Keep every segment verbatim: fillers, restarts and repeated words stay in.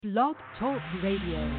Blog Talk Radio.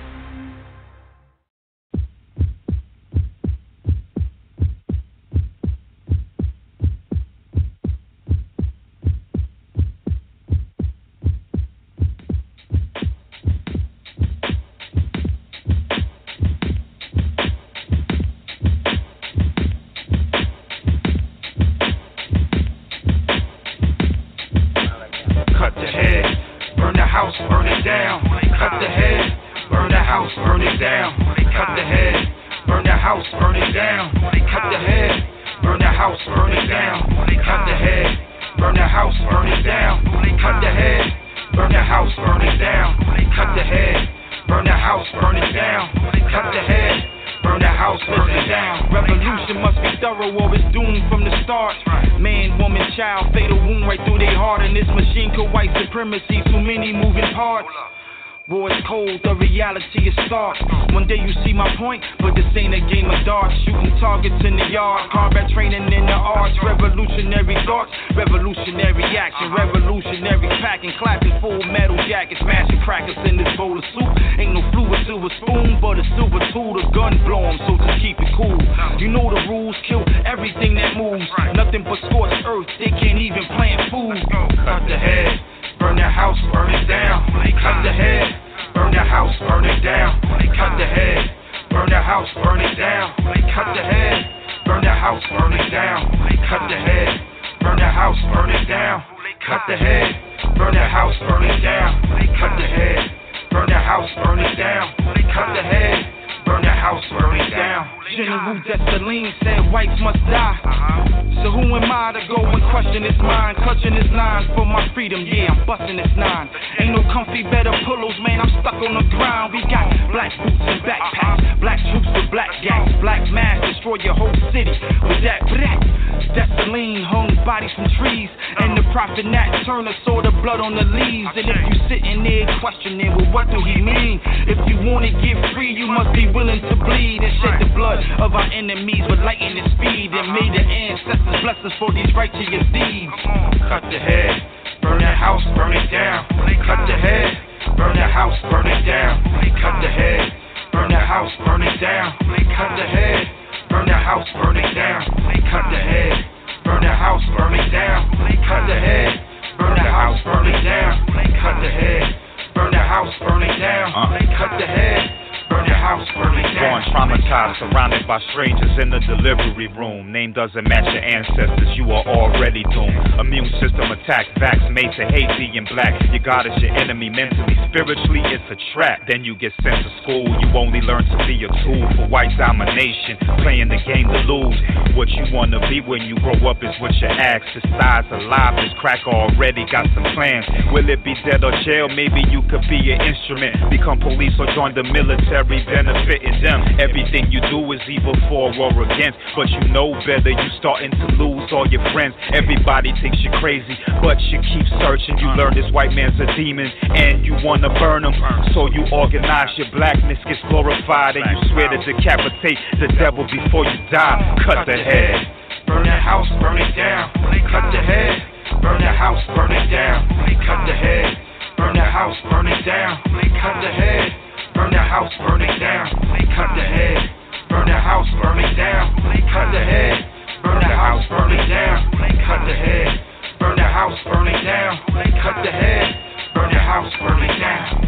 Doesn't match your ancestors, you are already doomed. Immune system attack, vax made to hazy and black. Your God is your enemy mentally, spiritually it's a trap. Then you get sent to school, you only learn to be a tool for white domination, playing the game to lose. What you wanna be when you grow up is what you ask. The size of life is crack already got some plans. Will it be dead or jail? Maybe you could be an instrument, become police or join the military, benefiting them. Everything you do is either for or against, but you know better. You starting to lose all your friends. Everybody thinks you're crazy, but you keep searching. You learn this white man's a demon, and you wanna burn him. So you organize your blackness gets glorified, and you swear to decapitate the devil before you die. Cut the head, burn that house, burn it down. Cut the head, burn that house, burn it down. Cut the head, burn that house, burn it down. Cut the head, burn that house, burn it down. Cut the head, burn that house, burn it down. Cut the head. Burn the house, burn it down. Cut the head. Burn the house, burn it down. Cut the head. Burn the house, burn it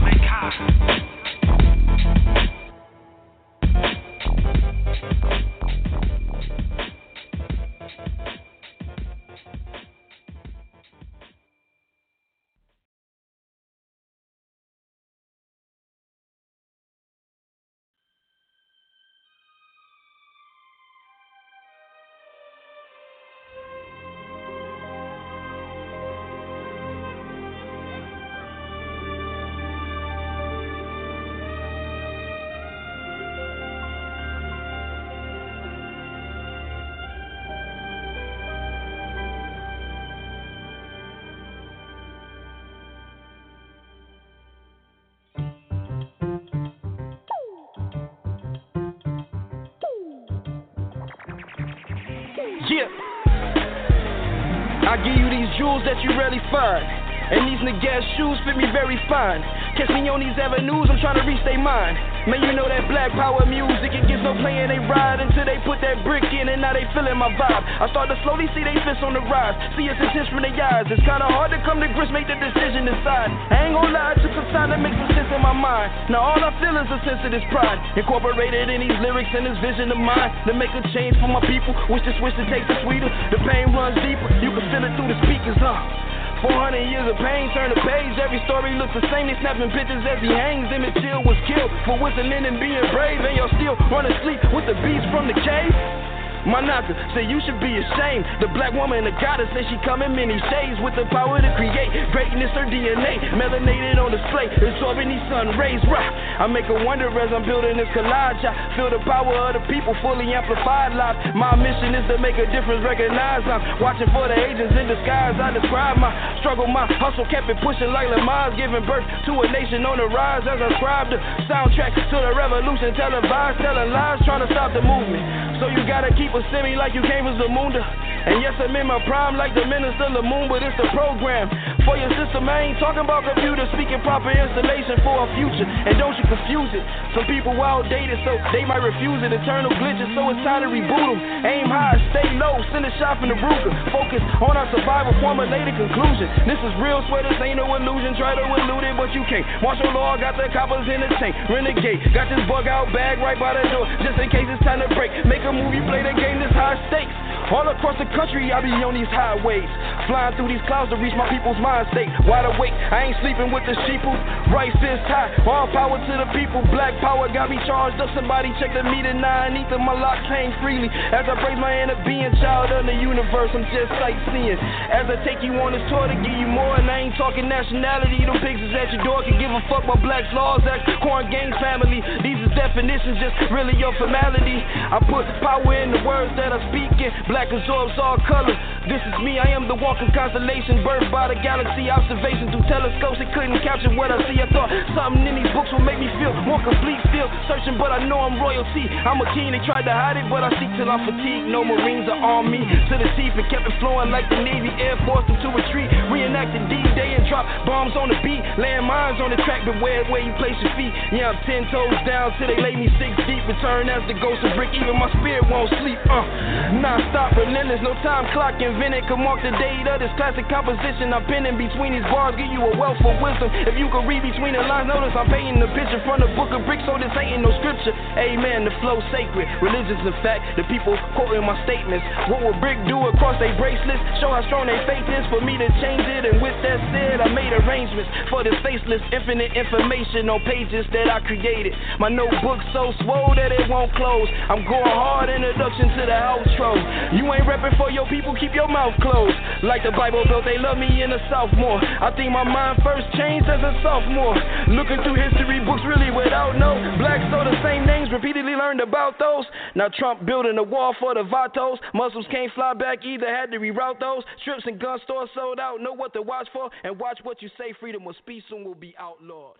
down. Yeah. I give you these jewels that you rarely find. And these niggas shoes fit me very fine. Catch me on these avenues, I'm trying to reach their mind. Man, you know that black power music, it gets no playing, they ride until they put that brick in, and now they feeling my vibe. I start to slowly see they fists on the rise. See it's intense from their eyes. It's kinda hard to come to grips, make the decision decide. I ain't gonna lie, it took some time to make some sense in my mind. Now all I feel is a sense of this pride, incorporated in these lyrics and this vision of mine, to make a change for my people. Wish this wish to taste it sweeter. The pain runs deeper, you can feel it through the speakers, huh? four hundred years of pain, turn the page. Every story looks the same. They snapping pictures as he hangs. Emmett Till was killed for whistling and being brave, and y'all still run asleep with the beast from the cave. My knocker say you should be ashamed. The black woman, the goddess, say she come in many shades with the power to create greatness. Her D N A melanated on display, absorbing these sun rays. Right. I make a wonder as I'm building this collage. I feel the power of the people fully amplified live. My mission is to make a difference. Recognize I'm watching for the agents in disguise. I describe my struggle, my hustle kept it pushing like Lamars, giving birth to a nation on the rise. As I scribe the soundtrack to the revolution, televised, telling lies, trying to stop the movement. So you gotta keep a semi like you came from Zamunda. And yes, I'm in my prime like the minister Lamoon, but it's the program for your system. I ain't talking about computers, speaking proper installation for a future. And don't you confuse it. Some people outdated, so they might refuse it. Eternal glitches, so it's time to reboot them. Aim high, stay low, send a shot from the Ruger. Focus on our survival, formulate a conclusion. This is real, swear this ain't no illusion. Try to elude it, but you can't. Martial law, got the coppers in the tank. Renegade, got this bug out bag right by the door, just in case it's time to break. Make a movie, play the game, this high stakes. All across the country, I be on these highways, flying through these clouds to reach my people's mind state. Wide awake, I ain't sleeping with the sheeple. Right fist high, all power to the people. Black power got me charged up. Somebody check the meter nine. Ether, my locks hang freely as I praise my inner being. Child of the universe, I'm just sightseeing. As I take you on this tour to give you more, and I ain't talking nationality. Them pigs is at your door, can give a fuck about blacks laws. That's Corn Gang family. These is definitions, just really your formality. I put power in the words that I'm speaking. Black absorbs all color. This is me, I am the walking constellation, birthed by the galaxy. Observation through telescopes, it couldn't capture what I see. I thought something in these books would make me feel more complete. Still searching, but I know I'm royalty. I'm a king, they tried to hide it, but I seek till I'm fatigued. No Marines are on me to the teeth, and kept it flowing like the Navy. Air Force them to retreat, reenacting D-Day and drop bombs on the beat. Land mines on the track, beware where you place your feet. Yeah, I'm ten toes down till they lay me six deep. Return as the ghost of brick, even my spirit won't sleep. Uh, non-stop relentless, no time clock invented could mark the date of this classic composition. I'm penning between these bars, give you a wealth of wisdom. If you could read between the lines, notice I'm painting the picture from the book of bricks, so this ain't no scripture. Amen, the flow sacred, religious in fact, the people quoting my statements. What would brick do across their bracelets? Show how strong their faith is for me to change it. And with that said, I made arrangements for this faceless, infinite information on pages that I created. My notebook so swole that it won't close. I'm going hard, introduction to the outro. You ain't repping for your people, keep your mouth closed. Like the Bible built, they love me in a sophomore. I think my mind first changed as a sophomore. Looking through history books really without no blacks, so the same names repeatedly learned about those. Now Trump building a wall for the Vatos. Muslims can't fly back either, had to reroute those. Trips and gun stores sold out, know what to watch for, and watch what you say. Freedom of speech soon will be outlawed.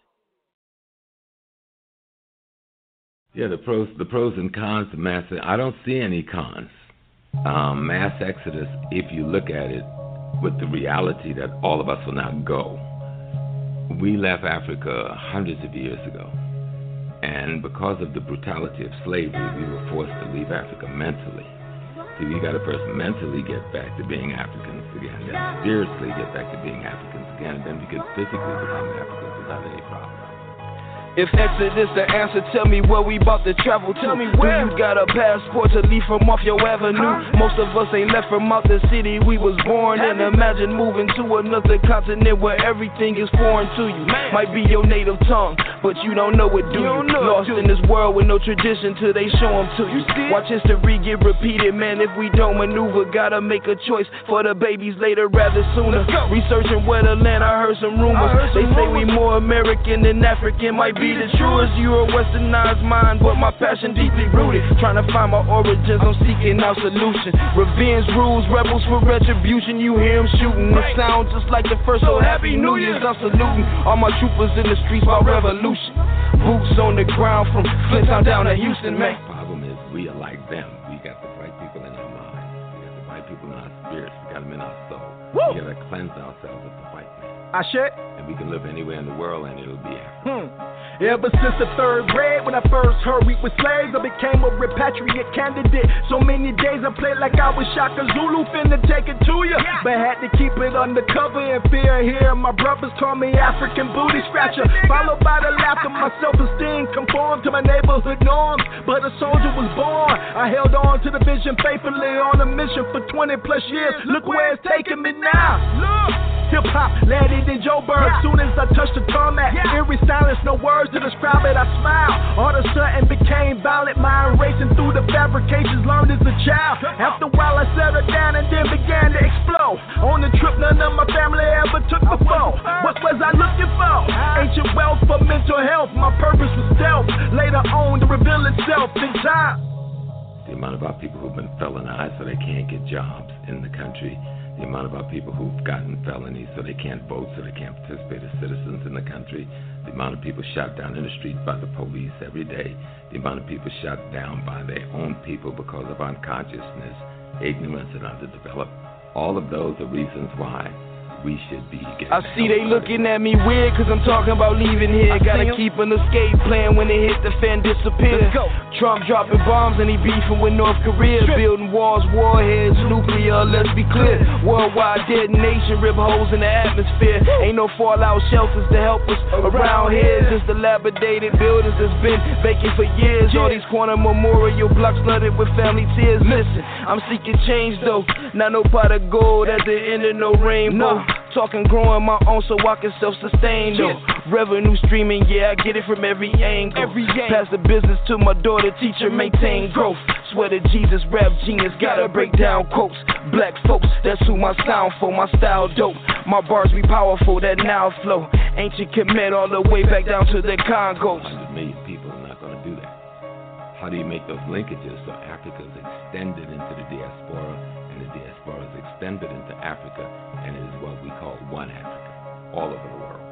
Yeah, the pros, the pros and cons to mass. I don't see any cons. Um, mass exodus, if you look at it with the reality that all of us will not go. We left Africa hundreds of years ago, and because of the brutality of slavery, we were forced to leave Africa mentally. So you got to first mentally get back to being Africans again, then spiritually get back to being Africans again, and then we can physically become Africans without any problem. If Exodus the answer, tell me where we about to travel to. Tell me where. Do you got a passport to leave from off your avenue? Huh? Most of us ain't left from out the city we was born in. Imagine moving to another continent where everything is foreign to you. Man. Might be your native tongue, but you don't know it, do you? you? Lost in this world with no tradition till they show them to you. you Watch history get repeated, man. If we don't maneuver, gotta make a choice for the babies later rather sooner. Researching where the land, I heard some rumors. Heard some they say rumors. We more American than African, might be Be the truest, you're a westernized mind, but my passion deeply rooted. Trying to find my origins, I'm seeking out solution. Revenge rules, rebels for retribution. You hear them shooting, it sounds just like the first. So happy New Year's, I'm saluting all my troopers in the streets by revolution. Boots on the ground from Flinttown down to Houston, man. The problem is we are like them. We got the right people in our minds. We got the right people in our spirits. We got them in our soul. Woo! We got to cleanse ourselves of the white man. I share. And and we can live anywhere in the world, and it'll be Africa. Hmm. Ever since the third grade, when I first heard we were slaves, I became a repatriate candidate. So many days I played like I was Shaka Zulu, finna take it to ya, but had to keep it undercover in fear. Here, my brothers call me African booty scratcher, followed by the laughter. My self-esteem conformed to my neighborhood norms, but a soldier was born. I held on to the vision faithfully on a mission for twenty plus years. Look where it's taking me now. Look. Hip-hop landed in Joburg. Soon as I touched the tarmac, eerie silence, no words to describe it. I smiled. All of a sudden became violent, mind racing through the fabrications learned as a child. After a while I settled down and then began to explode. On the trip none of my family ever took before. What was I looking for? Ancient wealth for mental health. My purpose was stealth. Later on to reveal itself in time. The amount of our people who've been felonized so they can't get jobs in the country. The amount of our people who've gotten felonies so they can't vote, so they can't participate as citizens in the country. The amount of people shot down in the streets by the police every day. The amount of people shot down by their own people because of unconsciousness, ignorance, and underdeveloped. All of those are reasons why we should be getting I see they looking at me weird cause I'm talking about leaving here. Gotta keep an escape plan when they hit the fan disappear. Trump dropping bombs and he beefing with North Korea. Building walls, warheads, nuclear, let's be clear. Worldwide detonation, rip holes in the atmosphere. Ain't no fallout shelters to help us around here. Just dilapidated buildings that's been vacant for years. All these corner memorial blocks flooded with family tears. Listen, I'm seeking change though. Not no pot of gold at the end of no rainbow. Talking growing my own so I can self-sustain though. Revenue streaming, yeah, I get it from every angle. Every Pass the business to my daughter, teacher, maintain growth. Swear to Jesus, rap genius, gotta break down quotes. Black folks, that's who my sound for, my style dope. My bars be powerful, that now flow. Ancient commit all the way back down to the Congos. one hundred million people are not going to do that. How do you make those linkages so Africa is extended into the diaspora and the diaspora is extended into Africa, and it is what we call one Africa, all over the world.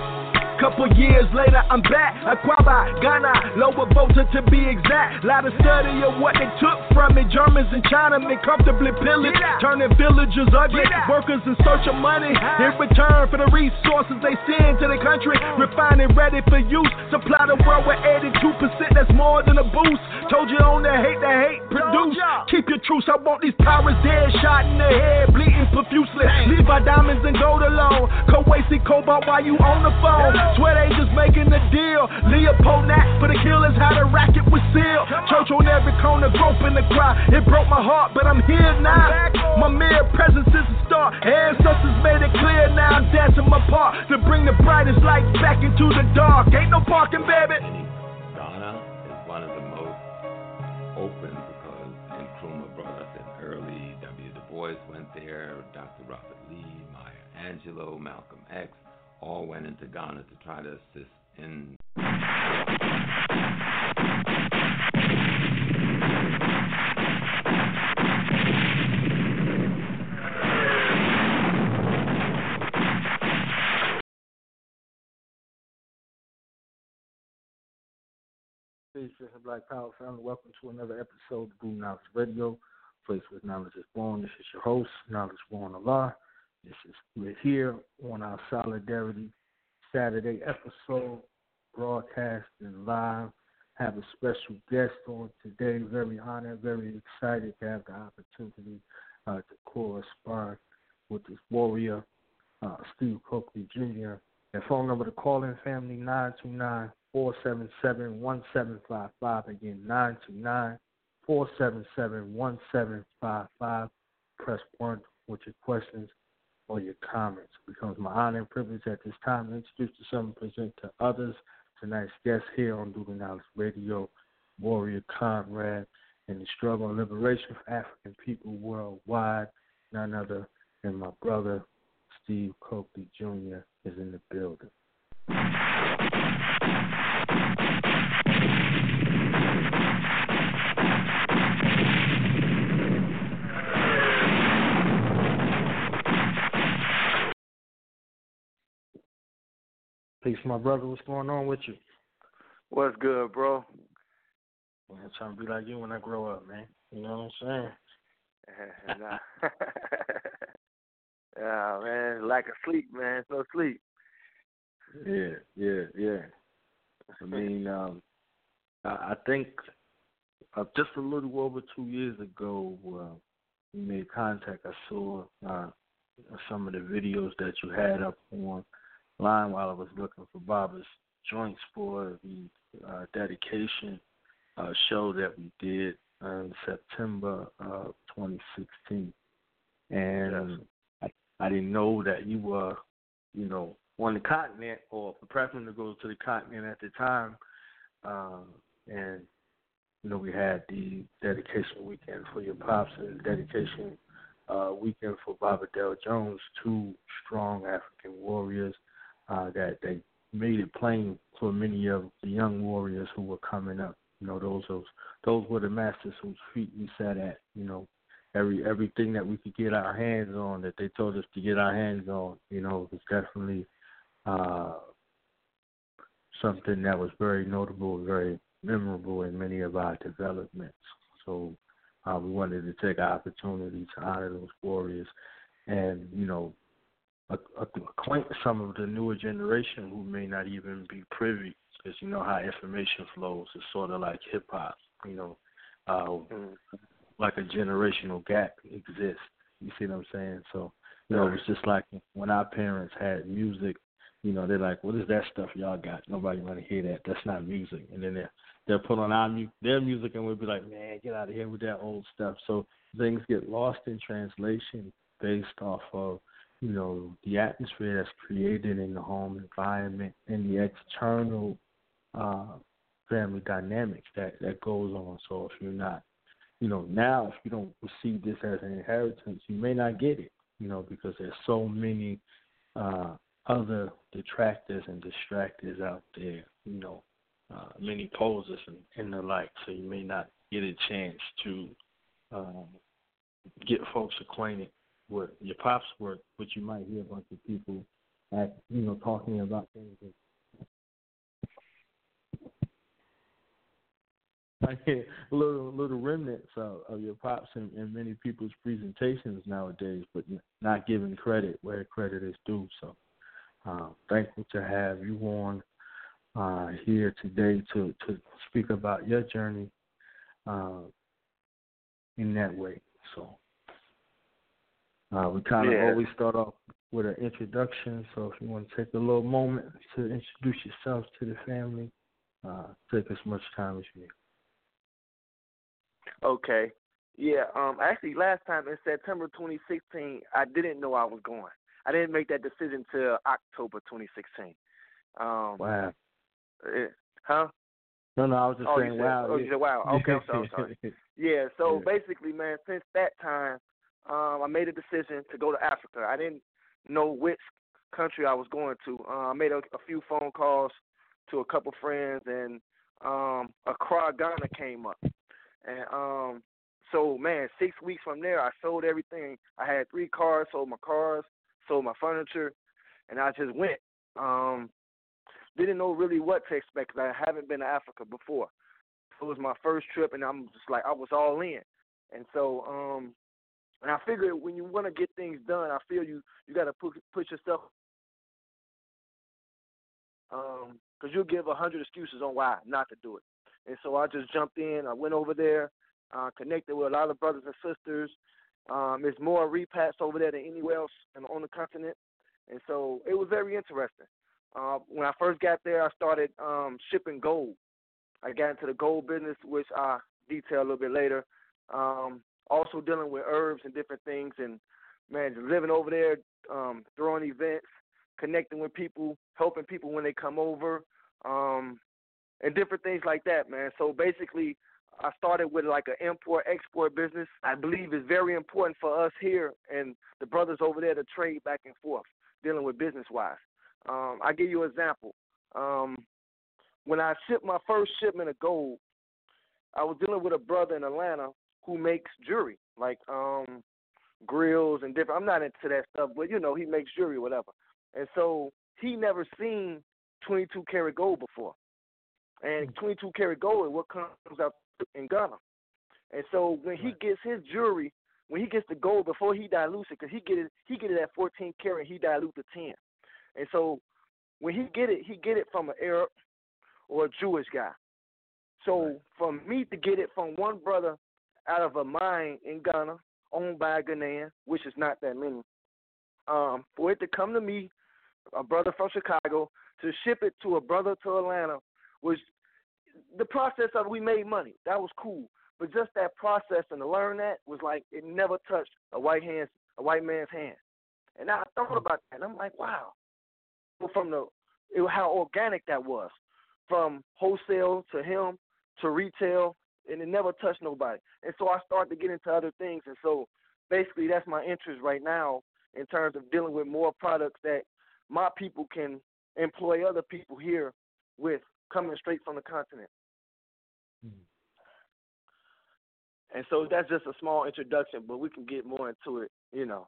Couple years later, I'm back. Aquaba, Ghana, Lower Volta to be exact. Lot of study of what they took from me. Germans and Chinamen comfortably pillaged, turning villagers ugly. Workers in search of money in return for the resources they send to the country. Refined and ready for use. Supply the world with eighty-two percent, that's more than a boost. Told you on the hate, the hate produce. Keep your truce, I want these powers dead, shot in the head, bleeding profusely. Leave our diamonds and gold alone. Kuwaiti cobalt while you on the phone. Swear they just making the deal. Leopold Nat for the killers, how the racket was sealed. Church on every corner, groping the crowd. It broke my heart, but I'm here now. My mere presence is a star. Ancestors made it clear now. I'm dancing my part to bring the brightest light back into the dark. Ain't no parking, baby. Ghana is one of the most open because Nkrumah brought us in early. W. Du Bois went there. Doctor Robert Lee, Maya Angelou, Malcolm X. All went into Ghana to try to assist in. Peace, Black Power family. Welcome to another episode of Blue Knowledge Radio. Place where knowledge is born. This is your host, Knowledge Born Allah. This is we're here on our Solidarity Saturday episode, broadcasting live. Have a special guest on today. Very honored, very excited to have the opportunity uh, to correspond with this warrior, uh, Steve Coakley Junior The phone number to call in family nine two nine, four seven seven, one seven five five. Again, nine two nine, four seven seven, one seven five five. Press one with your questions or your comments. It becomes my honor and privilege at this time to introduce to some and present to others tonight's guest here on Blue Knowledge Radio, warrior comrade in the struggle and liberation for African people worldwide. None other than my brother, Steve Coakley Junior is in the building. Peace, my brother. What's going on with you? What's good, bro? Man, I'm trying to be like you when I grow up, man. You know what I'm saying? nah. Yeah, man. Lack of sleep, man. It's no sleep. Yeah, yeah, yeah. I mean, um, I, I think uh, just a little over two years ago, uh, we made contact. I saw uh, some of the videos that you had up online while I was looking for Baba's joints for the uh, dedication uh, show that we did in September of twenty sixteen. And yes. I, I didn't know that you were, you know, on the continent or preparing to go to the continent at the time. Um, and, you know, we had the dedication weekend for your pops and the dedication uh, weekend for Baba Dale Jones, two strong African warriors uh, that they made it plain for many of the young warriors who were coming up. You know, those those those were the masters whose feet we sat at. You know, every everything that we could get our hands on that they told us to get our hands on. You know, was definitely uh, something that was very notable, very memorable in many of our developments. So uh, we wanted to take our opportunity to honor those warriors, and you know, acquaint some of the newer generation who may not even be privy. Because you know how information flows. It's sort of like hip hop, you know, uh, mm. like a generational gap exists. You see what I'm saying? So, you know, it's just like when our parents had music, you know, they're like, what is that stuff y'all got? Nobody want to hear that. That's not music. And then they're, they'll put on our mu- their music and we'll be like, man, get out of here with that old stuff. So things get lost in translation based off of, you know, the atmosphere that's created in the home environment and the external Uh, family dynamics that, that goes on. So if you're not, you know, now if you don't receive this as an inheritance, you may not get it, you know, because there's so many uh, other detractors and distractors out there, you know, uh, many posers and, and the like. So you may not get a chance to um, get folks acquainted with your pop's work, but you might hear a bunch of people, at, you know, talking about things that I hear little little remnants of, of your pops in, in many people's presentations nowadays, but not giving credit where credit is due. So, uh, thankful to have you on uh, here today to, to speak about your journey uh, in that way. So, uh, we kind of yeah. always start off with an introduction. So, if you want to take a little moment to introduce yourself to the family, uh, take as much time as you need. Okay. Yeah, um, actually, last time in September twenty sixteen, I didn't know I was going. I didn't make that decision till October twenty sixteen. Um, wow. It, huh? No, no, I was just oh, saying you said, wow. Oh, you said wow. Okay, I'm sorry. I'm sorry. Yeah, so yeah. basically, man, since that time, um, I made a decision to go to Africa. I didn't know which country I was going to. Uh, I made a, a few phone calls to a couple friends, and um, Accra, Ghana came up. And um, so, man, six weeks from there, I sold everything. I had three cars, sold my cars, sold my furniture, and I just went. Um, didn't know really what to expect because I haven't been to Africa before. It was my first trip, and I'm just like, I was all in. And so, um, and I figured when you want to get things done, I feel you you got to put, put yourself, um, because you'll give a hundred excuses on why not to do it. And so I just jumped in. I went over there, uh, connected with a lot of brothers and sisters. Um, there's more repats over there than anywhere else on the continent. And so it was very interesting. Uh, when I first got there, I started um, shipping gold. I got into the gold business, which I detail a little bit later. Um, also dealing with herbs and different things. And, man, just living over there, um, throwing events, connecting with people, helping people when they come over. Um, And different things like that, man. So basically, I started with like an import-export business. I believe it's very important for us here and the brothers over there to trade back and forth, dealing with business-wise. Um, I'll give you an example. Um, when I shipped my first shipment of gold, I was dealing with a brother in Atlanta who makes jewelry, like um, grills and different. I'm not into that stuff, but, you know, he makes jewelry or whatever. And so he never seen twenty-two karat gold before. And twenty-two karat gold is what comes out in Ghana. And so when he gets his jewelry, when he gets the gold before he dilutes it, because he get it, he get it at fourteen karat, he dilute to ten. And so when he get it, he get it from an Arab or a Jewish guy. So right. for me to get it from one brother out of a mine in Ghana, owned by a Ghanaian, which is not that many, um, for it to come to me, a brother from Chicago, to ship it to a brother to Atlanta, was the process of we made money. That was cool. But just that process and to learn that was like it never touched a white hand, a white man's hand. And I thought about that, and I'm like, wow. From the it, how organic that was, from wholesale to him to retail, and it never touched nobody. And so I started to get into other things. And so basically that's my interest right now in terms of dealing with more products that my people can employ other people here with, coming straight from the continent. Mm-hmm. And so that's just a small introduction, but we can get more into it, you know.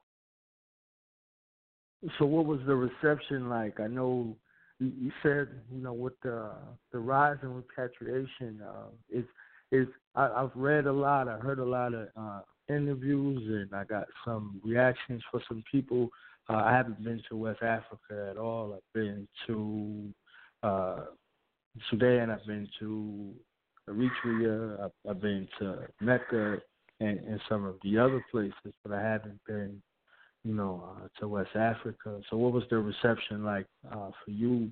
So what was the reception like? I know you, you said, you know, with the the rise and repatriation, uh, is is I, I've read a lot, I heard a lot of uh, interviews, and I got some reactions for some people. Uh, I haven't been to West Africa at all. I've been to uh, Sudan. I've been to Eritrea. I've, I've been to Mecca and, and some of the other places, but I haven't been, you know, uh, to West Africa. So what was the reception like uh, for you,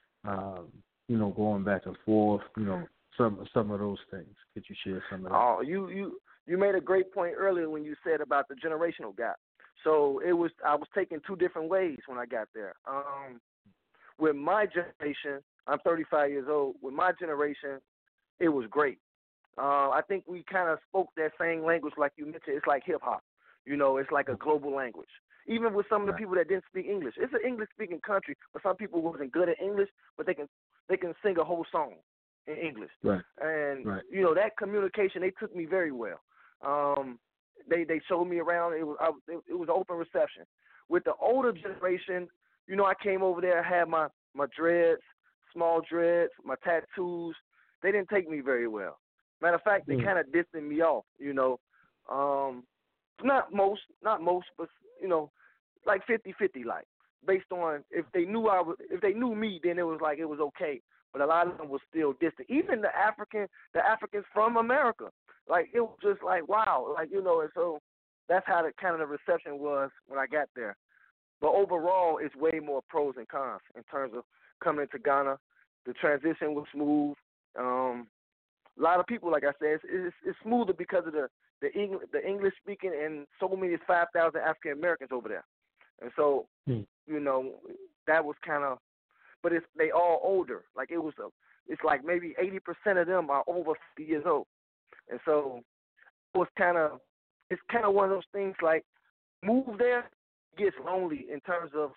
um, you know, going back and forth, you know, some some of those things? Could you share some of that? Oh, you, you, you made a great point earlier when you said about the generational gap. So it was I was taken two different ways when I got there. Um, with my generation, I'm thirty-five years old. With my generation, it was great. Uh, I think we kind of spoke that same language like you mentioned. It's like hip-hop. You know, it's like a global language. Even with some of the people that didn't speak English. It's an English-speaking country, but some people wasn't good at English, but they can they can sing a whole song in English. Right. And, right. you know, that communication, they took me very well. Um, they they showed me around. It was I, it, it was open reception. With the older generation, you know, I came over there, I had my, my dreads, small dreads, my tattoos. They didn't take me very well. Matter of fact, they mm. kind of distanced me off, you know. Um, not most, not most, but, you know, like fifty-fifty, like, based on if they knew I was, if they knew me, then it was like it was okay. But a lot of them was still distant. Even the African, the Africans from America, like it was just like wow, like you know. And so that's how the kind of the reception was when I got there. But overall, it's way more pros and cons in terms of coming to Ghana. The transition was smooth. Um, a lot of people, like I said, it's, it's, it's smoother because of the the, English, the English speaking and so many five thousand African Americans over there. And so, mm. you know, that was kind of, but it's they all older. Like it was, a, it's like maybe eighty percent of them are over fifty years old. And so it was kind of, it's kind of one of those things like move there, it gets lonely in terms of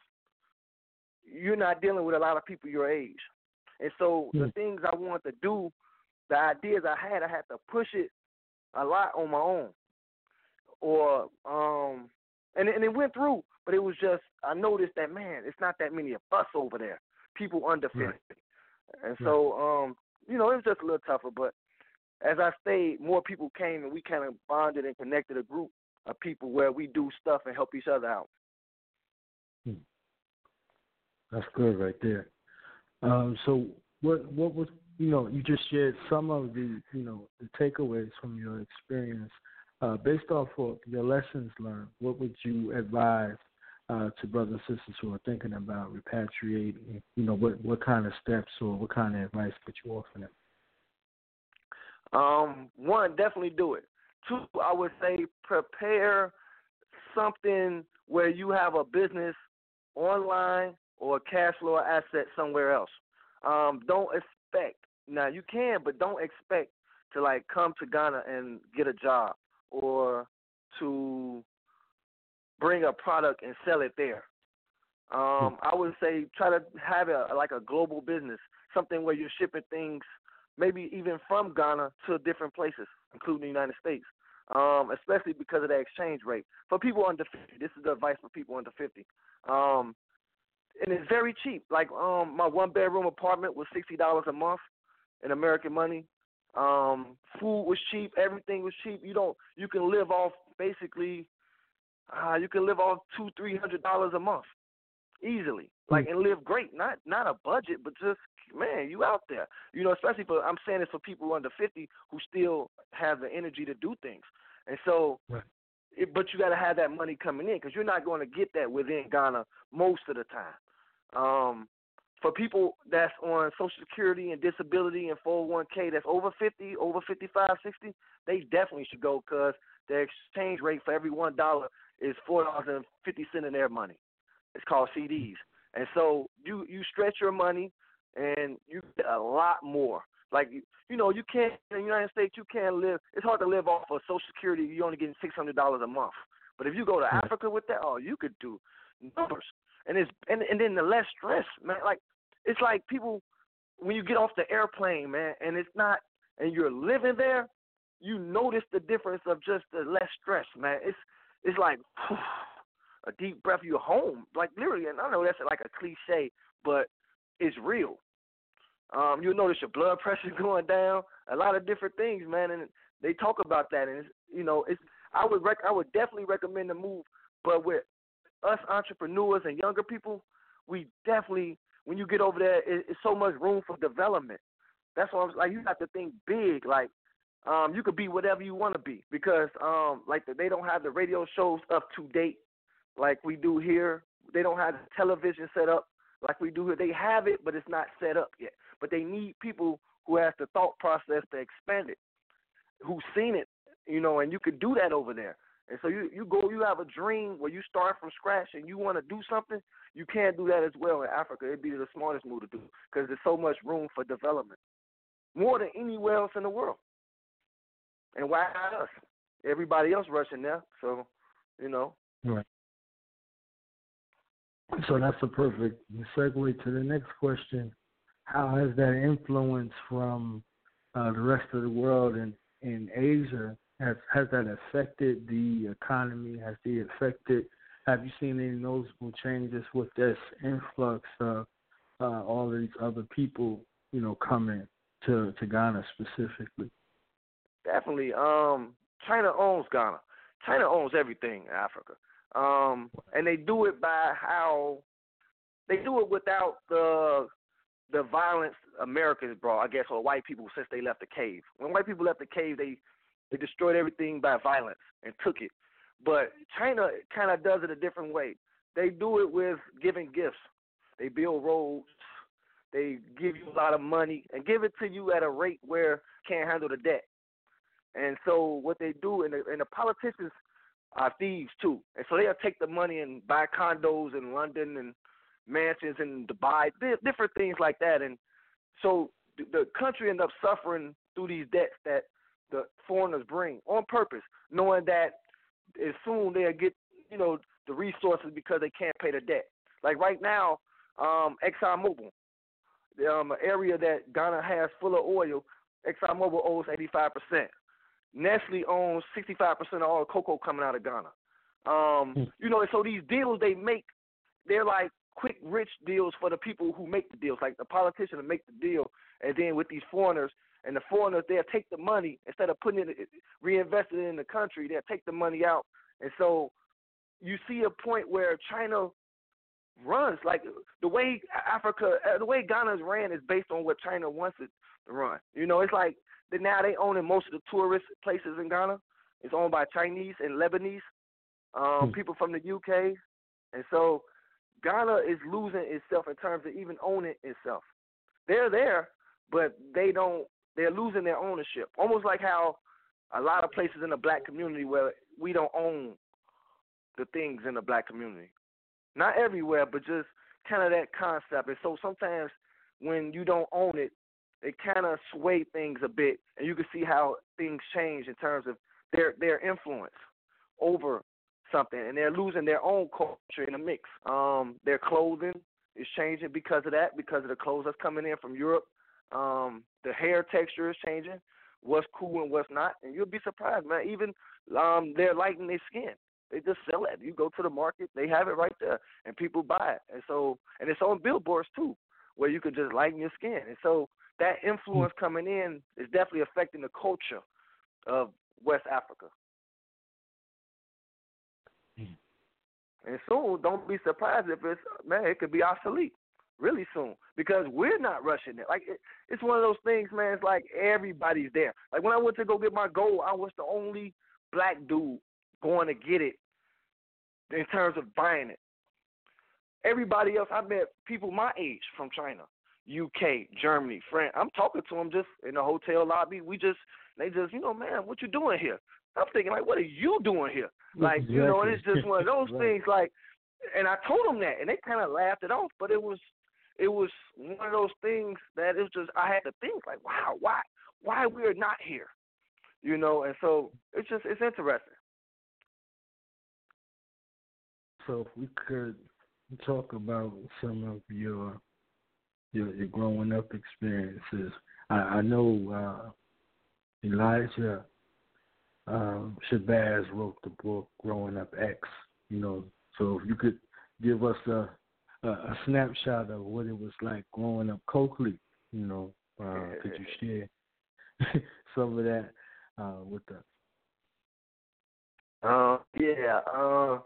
you're not dealing with a lot of people your age. And so mm. the things I wanted to do, the ideas I had, I had to push it a lot on my own. Or, um, and, and it went through, but it was just, I noticed that, man, it's not that many of us over there, people under fifty. Right. And so, um, you know, it was just a little tougher, but as I stayed, more people came and we kind of bonded and connected a group of people where we do stuff and help each other out. Hmm. That's good right there. Um, so what what was, you know, you just shared some of the, you know, the takeaways from your experience. Uh, based off of your lessons learned, what would you advise uh, to brothers and sisters who are thinking about repatriating? You know, what, what kind of steps or what kind of advice could you offer them? Um, one, definitely do it. Two, I would say prepare something where you have a business online or a cash flow asset somewhere else. Um, don't expect, now you can, but don't expect to like come to Ghana and get a job or to bring a product and sell it there. Um, I would say try to have a like a global business, something where you're shipping things maybe even from Ghana to different places, including the United States, um, especially because of the exchange rate. For people under fifty, this is the advice for people under fifty. Um, and it's very cheap. Like um, my one-bedroom apartment was sixty dollars a month in American money. Um, food was cheap. Everything was cheap. You don't. You can live off basically. Uh, you can live off two, three hundred dollars a month, easily, like, and live great. Not not a budget, but just, man, you out there. You know, especially for, I'm saying this for people under fifty who still have the energy to do things. And so, right. it, but you got to have that money coming in because you're not going to get that within Ghana most of the time. Um, for people that's on Social Security and disability and four oh one k that's over fifty, over fifty-five, sixty, they definitely should go because the exchange rate for every one dollar is four dollars and fifty cents in their money. It's called C Ds. And so you, you stretch your money and you get a lot more. Like, you, you know, you can't, in the United States, you can't live, it's hard to live off of Social Security. You're only getting six hundred dollars a month. But if you go to right. Africa with that, oh, you could do numbers. And it's and, and then the less stress, man. Like, it's like people, when you get off the airplane, man, and it's not, and you're living there, you notice the difference of just the less stress, man. It's it's like whew, a deep breath, you're home. Like, literally, and I know that's like a cliche, but it's real. Um, you'll notice your blood pressure going down, a lot of different things, man, and they talk about that. And, it's, you know, it's I would rec- I would definitely recommend the move, but with us entrepreneurs and younger people, we definitely, when you get over there, it, it's so much room for development. That's why I'm like, you have to think big. Like, um, you could be whatever you want to be because, um, like, the, they don't have the radio shows up to date like we do here. They don't have the television set up like we do here. They have it, but it's not set up yet. But they need people who have the thought process to expand it, who've seen it, you know, and you could do that over there. And so you, you go, you have a dream where you start from scratch and you want to do something, you can't do that as well in Africa. It'd be the smartest move to do because there's so much room for development, more than anywhere else in the world. And why not us? Everybody else rushing there, so, you know. Right. So that's a perfect segue to the next question. How has that influence from uh, the rest of the world and in Asia, has has that affected the economy? Has it affected, have you seen any noticeable changes with this influx of uh, all these other people, you know, coming to, to Ghana specifically? Definitely. Um, China owns Ghana. China owns everything in Africa. Um, and they do it by how, they do it without the the violence Americans brought, I guess, or white people since they left the cave. When white people left the cave, they, they destroyed everything by violence and took it. But China kind of does it a different way. They do it with giving gifts. They build roads. They give you a lot of money and give it to you at a rate where you can't handle the debt. And so what they do, and the, and the politicians are thieves too. And so they'll take the money and buy condos in London and mansions in Dubai, different things like that. And so the country ends up suffering through these debts that the foreigners bring on purpose, knowing that as soon they'll get, you know, the resources because they can't pay the debt. Like right now, um, ExxonMobil, um, an area that Ghana has full of oil, ExxonMobil owes eighty-five percent. Nestle owns sixty-five percent of all the cocoa coming out of Ghana. Um, mm. You know, so these deals they make, they're like quick, rich deals for the people who make the deals. Like the politician will make the deal, and then with these foreigners, and the foreigners, they'll take the money, instead of putting it, reinvesting it in the country, they'll take the money out. And so you see a point where China runs. Like the way Africa, the way Ghana's ran is based on what China wants it to run. You know, it's like now they own most of the tourist places in Ghana. It's owned by Chinese and Lebanese, um, hmm. people from the U K. And so Ghana is losing itself in terms of even owning itself. They're there, but they don't, they're losing their ownership. Almost like how a lot of places in the black community where we don't own the things in the black community. Not everywhere, but just kind of that concept. And so sometimes when you don't own it, it kind of sway things a bit, and you can see how things change in terms of their their influence over something, and they're losing their own culture in the mix. Um, their clothing is changing because of that, because of the clothes that's coming in from Europe. Um, the hair texture is changing, what's cool and what's not, and you'll be surprised, man. Even um, they're lightening their skin. They just sell it. You go to the market, they have it right there, and people buy it. And so, and it's on billboards too, where you could just lighten your skin. And so that influence coming in is definitely affecting the culture of West Africa. And soon, don't be surprised if it's, man, it could be obsolete really soon because we're not rushing it. Like, it, it's one of those things, man, it's like everybody's there. Like, when I went to go get my gold, I was the only black dude going to get it in terms of buying it. Everybody else, I met people my age from China, U K, Germany, France. I'm talking to them just in the hotel lobby. We just, they just, you know, man, what you doing here? I'm thinking, like, what are you doing here? Like, exactly. You know, and it's just one of those right. things, like, and I told them that, and they kind of laughed it off, but it was, it was one of those things that it was just, I had to think, like, wow, why, why we're not here? You know, and so it's just, it's interesting. So if we could talk about some of your your, your growing up experiences. I, I know uh, Elijah um, Shabazz wrote the book Growing Up X. You know, so if you could give us a a, a snapshot of what it was like growing up Coakley, you know, uh, could you share some of that uh, with us? Uh, yeah. Uh,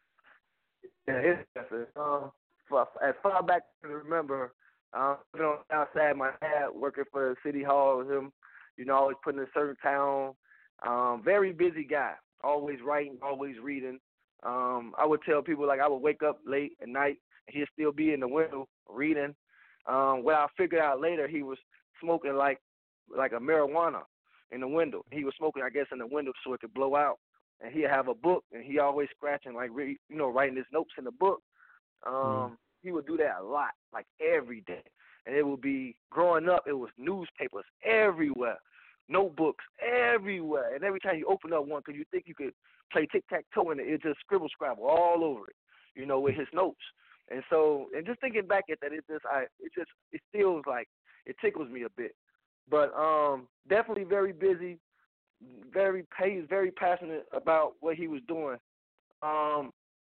Yeah, it's um, as far back as I remember, um, you know, outside my dad working for the city hall with him, you know, always putting in a certain town. Um, very busy guy, always writing, always reading. Um, I would tell people, like, I would wake up late at night and he'd still be in the window reading. Um, what I figured out later, he was smoking like like a marijuana in the window. He was smoking, I guess, in the window so it could blow out. And he'd have a book, and he always scratching, like, you know, writing his notes in the book. Um, mm. He would do that a lot, like every day. And it would be, growing up, it was newspapers everywhere, notebooks everywhere. And every time you open up one, because you think you could play tic-tac-toe in it, it just scribble-scrabble all over it, you know, with his notes. And so, and just thinking back at that, it just, I, it just, it feels like, it tickles me a bit. But um, definitely very busy. Very he's very passionate about what he was doing. Um,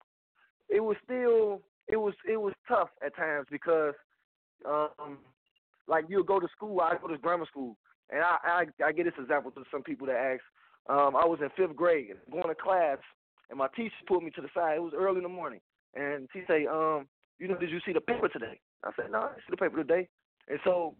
it was still it was it was tough at times because, um, like you'll go to school. I go to grammar school, and I, I I get this example to some people that ask. Um, I was in fifth grade going to class, and my teacher pulled me to the side. It was early in the morning, and she say, um, you know, did you see the paper today? I said, no, I didn't see the paper today. And so,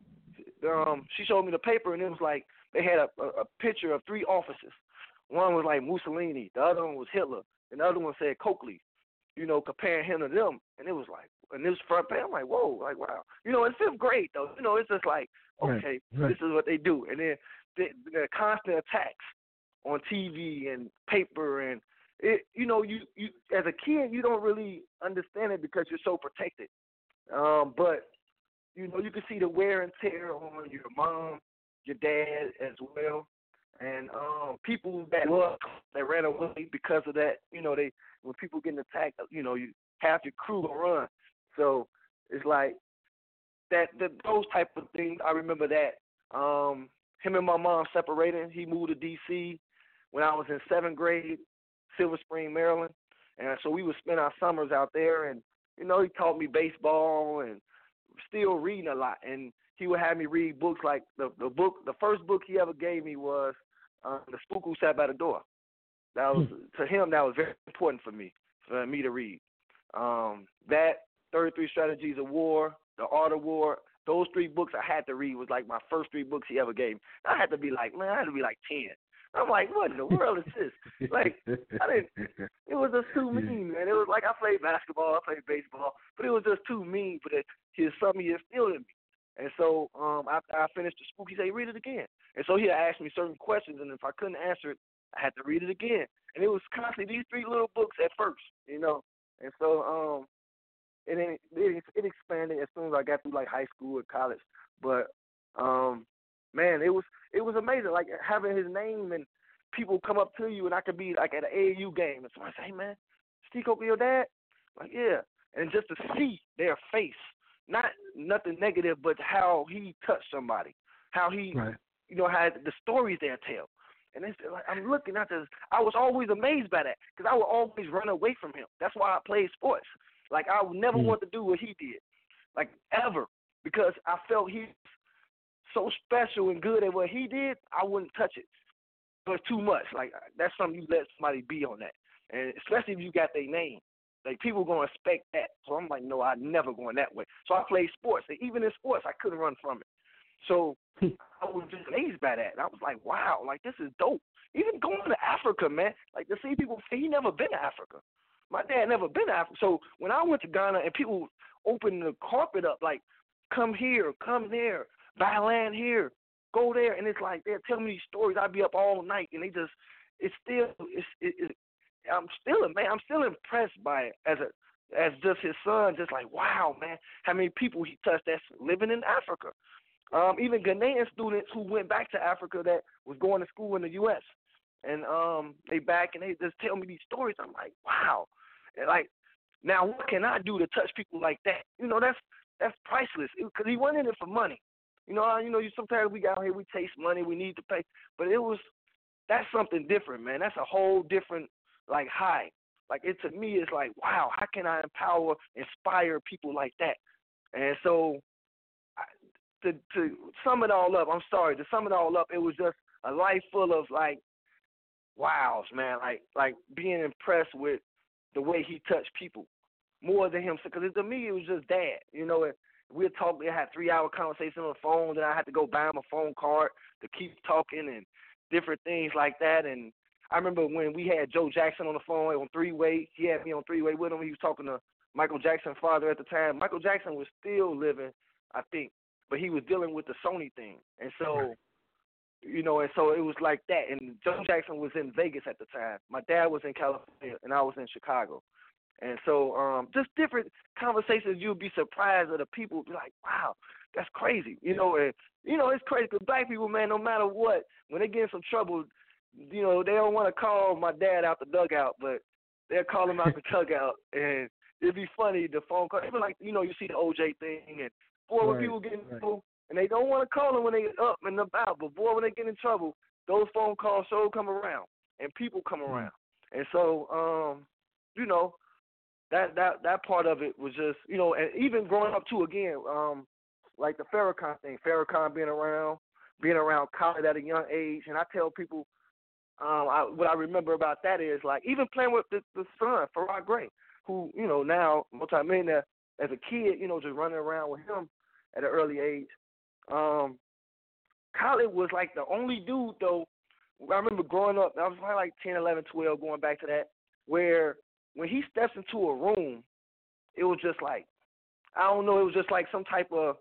um, she showed me the paper, and it was like. They had a, a, a picture of three officers. One was like Mussolini, the other one was Hitler, and the other one said Coakley, you know, comparing him to them. And it was like, and this front page, I'm like, whoa, like, wow. You know, in fifth grade, though, you know, it's just like, okay, right, right. This is what they do. And then the, the constant attacks on T V and paper, and, it, you know, you, you as a kid, you don't really understand it because you're so protected. Um, but, you know, you can see the wear and tear on your mom, your dad as well, and um, people that love, that ran away because of that. You know, they when people getting attacked, you know, you half your crew will run. So it's like that, that those type of things. I remember that. Um, him and my mom separated. He moved to D C when I was in seventh grade, Silver Spring, Maryland, and so we would spend our summers out there. And you know, he taught me baseball and still reading a lot. And he would have me read books like the the book. The first book he ever gave me was uh, The Spook Who Sat by the Door. That was hmm. to him. That was very important for me, for me to read. Um, that thirty-three Strategies of War, The Art of War. Those three books I had to read was like my first three books he ever gave me. I had to be like, man, I had to be like ten. I'm like, what in the world is this? Like, I didn't. It was just too mean, man. It was like I played basketball, I played baseball, but it was just too mean for that. His something he instilled in me. And so um, after I finished the spook, he said, read it again. And so he asked me certain questions, and if I couldn't answer it, I had to read it again. And it was constantly these three little books at first, you know. And so um, it, it it expanded as soon as I got through like high school and college. But um, man, it was it was amazing, like having his name and people come up to you, and I could be like at an A A U game, and somebody say, hey man, Steve Coakley your dad? Like yeah, and just to see their face. Not nothing negative, but how he touched somebody, how he, right. you know, had the stories they tell. And it's like, I'm looking at this. I was always amazed by that because I would always run away from him. That's why I played sports. Like I would never mm. want to do what he did, like ever, because I felt he was so special and good at what he did. I wouldn't touch it. It was too much. Like that's something you let somebody be on that, and especially if you got their name. Like, people going to expect that. So I'm like, no, I'm never going that way. So I played sports. And even in sports, I couldn't run from it. So I was just amazed by that. And I was like, wow, like, this is dope. Even going to Africa, man, like, to see people, he never been to Africa. My dad never been to Africa. So when I went to Ghana and people opened the carpet up, like, come here, come there, buy land here, go there. And it's like, they're telling me these stories. I'd be up all night, and they just, it's still, it's, it, it, I'm still, man, I'm still impressed by it as a, as just his son, just like, wow, man, how many people he touched that's living in Africa. Um, even Ghanaian students who went back to Africa that was going to school in the U S And um, they back and they just tell me these stories. I'm like, wow. And like, now what can I do to touch people like that? You know, that's that's priceless. Because he wasn't in it for money. You know, you know, you sometimes we got out here, we taste money, we need to pay. But it was, that's something different, man. That's a whole different, like, high. Like, it to me, it's like, wow, how can I empower, inspire people like that? And so, to to sum it all up, I'm sorry, to sum it all up, it was just a life full of, like, wows, man, like like being impressed with the way he touched people more than him. Because to me, it was just dad. You know, and we'd talk, we had three-hour conversations on the phone, then I had to go buy him a phone card to keep talking and different things like that. And I remember when we had Joe Jackson on the phone on three-way, he had me on three-way with him. He was talking to Michael Jackson's father at the time. Michael Jackson was still living, I think, but he was dealing with the Sony thing. And so, right. you know, and so it was like that. And Joe Jackson was in Vegas at the time. My dad was in California, and I was in Chicago. And so um, just different conversations, you'll be surprised at the people, be like, wow, that's crazy. You know, and, you know, it's crazy because black people, man, no matter what, when they get in some trouble, you know, they don't want to call my dad out the dugout, but they'll call him out the dugout. And it'd be funny, the phone call. Even like, you know, you see the O J thing, and boy, when right, people get in right. trouble, and they don't want to call them when they up and about, but boy, when they get in trouble, those phone calls so come around, and people come around. And so, um, you know, that, that, that part of it was just, you know, and even growing up, too, again, um, like the Farrakhan thing, Farrakhan being around, being around college at a young age, and I tell people, um, I, what I remember about that is, like, even playing with the, the son, Farrah Gray, who, you know, now multi-millionaire, as a kid, you know, just running around with him at an early age. Um, Khaled was like the only dude, though, I remember growing up, I was probably like ten, eleven, twelve, going back to that, where when he steps into a room, it was just like, I don't know, it was just like some type of,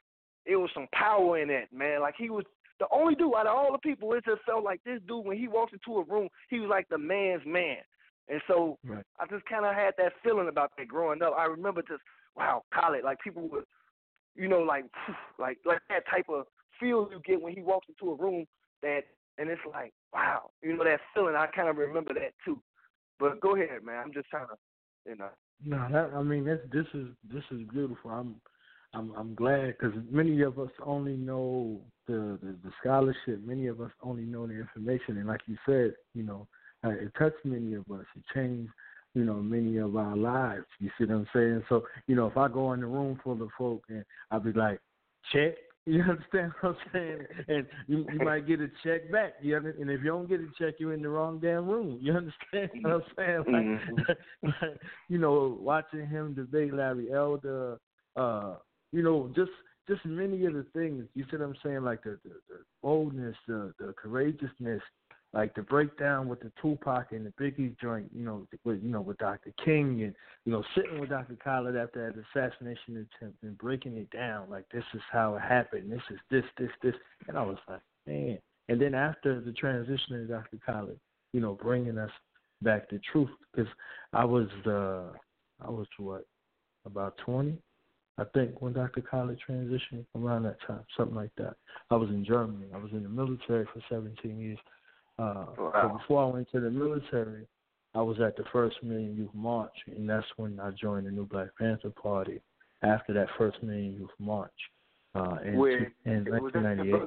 it was some power in it, man. Like, he was the only dude out of all the people, it just felt like this dude, when he walked into a room, he was like the man's man. And so right. I just kind of had that feeling about that growing up. I remember just, wow, Khaled, like people would, you know, like, like, like that type of feel you get when he walks into a room that, and it's like, wow, you know, that feeling, I kind of remember that too. But go ahead, man. I'm just trying to, you know. No, that, I mean, that's, this is this is beautiful. I'm I'm I'm glad because many of us only know the, the the scholarship. Many of us only know the information, and like you said, you know, it touched many of us. It changed, you know, many of our lives. You see what I'm saying? So, you know, if I go in the room full of folk and I'll be like, check. You understand what I'm saying? And you, you might get a check back. You know, and if you don't get a check, you're in the wrong damn room. You understand what I'm saying? Like, mm-hmm. like, you know, watching him debate Larry Elder, uh, you know, just just many of the things. You see what I'm saying? Like the, the, the boldness, the, the courageousness, like the breakdown with the Tupac and the Biggie joint, you know, with you know with Doctor King, and you know sitting with Doctor Khaled after that assassination attempt and breaking it down, like this is how it happened. This is this this this, and I was like, man. And then after the transition of Doctor Khaled, you know, bringing us back to truth, because I was uh, I was what about twenty, I think, when Doctor Khaled transitioned, around that time, something like that. I was in Germany. I was in the military for seventeen years. Uh, wow. So before I went to the military, I was at the first Million Youth March, and that's when I joined the New Black Panther Party. After that first Million Youth March, uh, in, Where, in nineteen ninety-eight.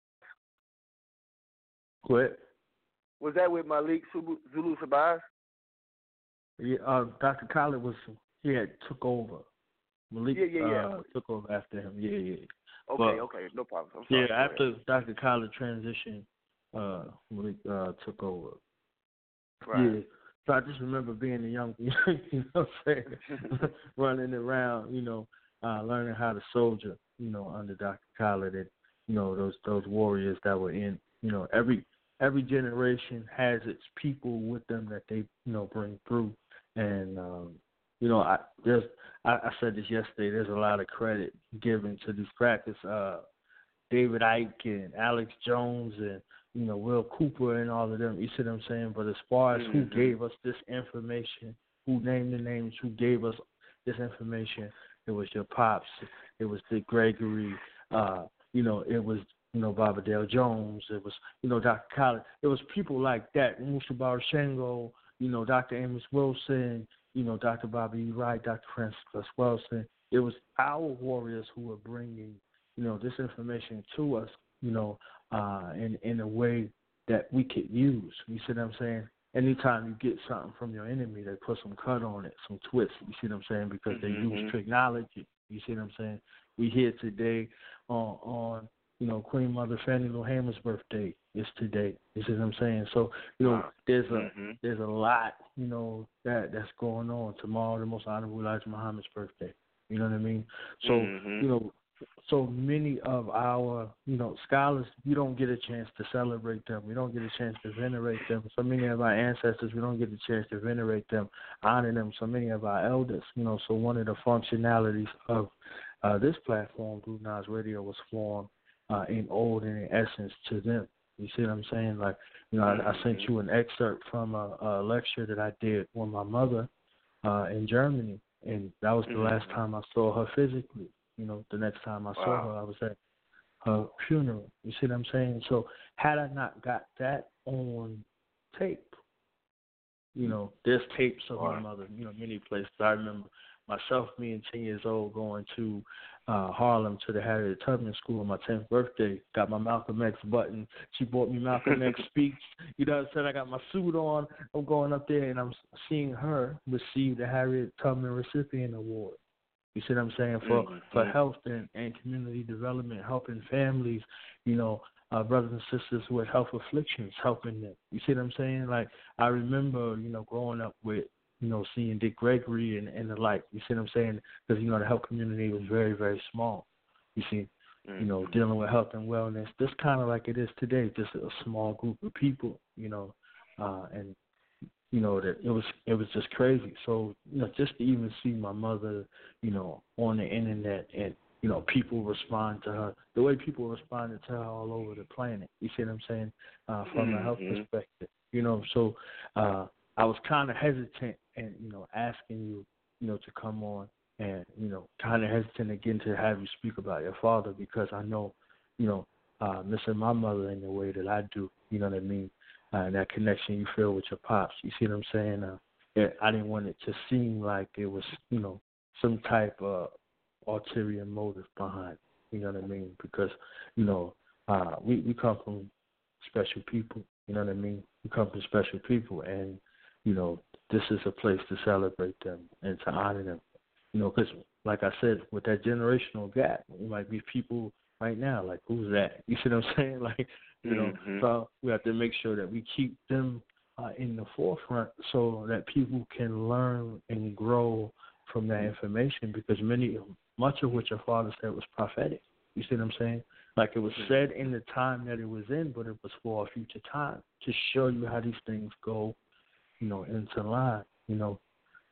What? Was that with Malik Zulu Sabaz? Yeah, uh, Doctor Khaled was he had took over. Malik yeah, yeah, yeah. Uh, took over after him. Yeah, yeah. Okay, but, okay, no problem. I'm sorry. Yeah, after Doctor Khaled transitioned. Uh, Malik uh, took over. Right. Yeah, So I just remember being a young, you know what I'm saying, running around, you know, uh, learning how to soldier, you know, under Doctor Khaled and, you know, those those warriors that were in, you know, every every generation has its people with them that they, you know, bring through. And, um, you know, I there's I, I said this yesterday, there's a lot of credit given to these crackers, uh, David Icke and Alex Jones and, you know, Will Cooper and all of them, you see what I'm saying? But as far as who gave us this information, who named the names, who gave us this information, it was your pops, it was Dick Gregory, uh, you know, it was, you know, Baba Dale Jones, it was, you know, Doctor Khaled. It was people like that, Musa Barashengo, you know, Doctor Amos Wilson, you know, Doctor Bobby Wright, Doctor Francis Wilson. It was our warriors who were bringing, you know, this information to us, you know, uh, in, in a way that we could use. You see what I'm saying? Anytime you get something from your enemy, they put some cut on it, some twist. You see what I'm saying? Because they mm-hmm. use technology. You see what I'm saying? We here today on, on you know, Queen Mother Fannie Lou Hamer's birthday is today. You see what I'm saying? So, you know, there's a mm-hmm. there's a lot, you know, that that's going on. Tomorrow, the Most Honorable Elijah Muhammad's birthday. You know what I mean? So, mm-hmm. you know, so many of our, you know, scholars, we don't get a chance to celebrate them. We don't get a chance to venerate them. So many of our ancestors, we don't get a chance to venerate them, honor them. So many of our elders, you know, so one of the functionalities of uh, this platform, Blue Nas Radio, was formed uh, in ode and in essence to them. You see what I'm saying? Like, you know, I, I sent you an excerpt from a, a lecture that I did with my mother uh, in Germany, and that was the mm-hmm. last time I saw her physically. You know, the next time I wow. saw her, I was at her funeral. You see what I'm saying? So had I not got that on tape, you know, there's tapes of wow. my mother, you know, many places. I remember myself being ten years old going to uh, Harlem to the Harriet Tubman School on my tenth birthday, got my Malcolm X button. She bought me Malcolm X Speaks. You know what I'm saying? I got my suit on. I'm going up there, and I'm seeing her receive the Harriet Tubman Recipient Award. You see what I'm saying? For mm-hmm. for health and, and community development, helping families, you know, uh, brothers and sisters with health afflictions, helping them. You see what I'm saying? Like, I remember, you know, growing up with, you know, seeing Dick Gregory and, and the like. You see what I'm saying? Because, you know, the health community was very, very small. You see, mm-hmm. you know, dealing with health and wellness, just kind of like it is today, just a small group of people, you know, uh, and you know, that it was it was just crazy. So, you know, just to even see my mother, you know, on the internet and, you know, people respond to her, the way people responded to her all over the planet. You see what I'm saying? Uh, from mm-hmm. a health perspective. You know, so uh, I was kind of hesitant and, you know, asking you, you know, to come on and, you know, kind of hesitant again to have you speak about your father because I know, you know, uh, missing my mother in the way that I do, you know what I mean? Uh, and that connection you feel with your pops. You see what I'm saying? Uh, it, I didn't want it to seem like it was, you know, some type of ulterior motive behind it. You know what I mean? Because, you know, uh, we, we come from special people. You know what I mean? We come from special people, and, you know, this is a place to celebrate them and to honor them. You know, because, like I said, with that generational gap, it might be people right now, like, who's that? You see what I'm saying? Like, you know, mm-hmm. so we have to make sure that we keep them uh, in the forefront so that people can learn and grow from that information because many, much of what your father said was prophetic. You see what I'm saying? Like it was said in the time that it was in, but it was for a future time to show you how these things go, you know, into line. You know,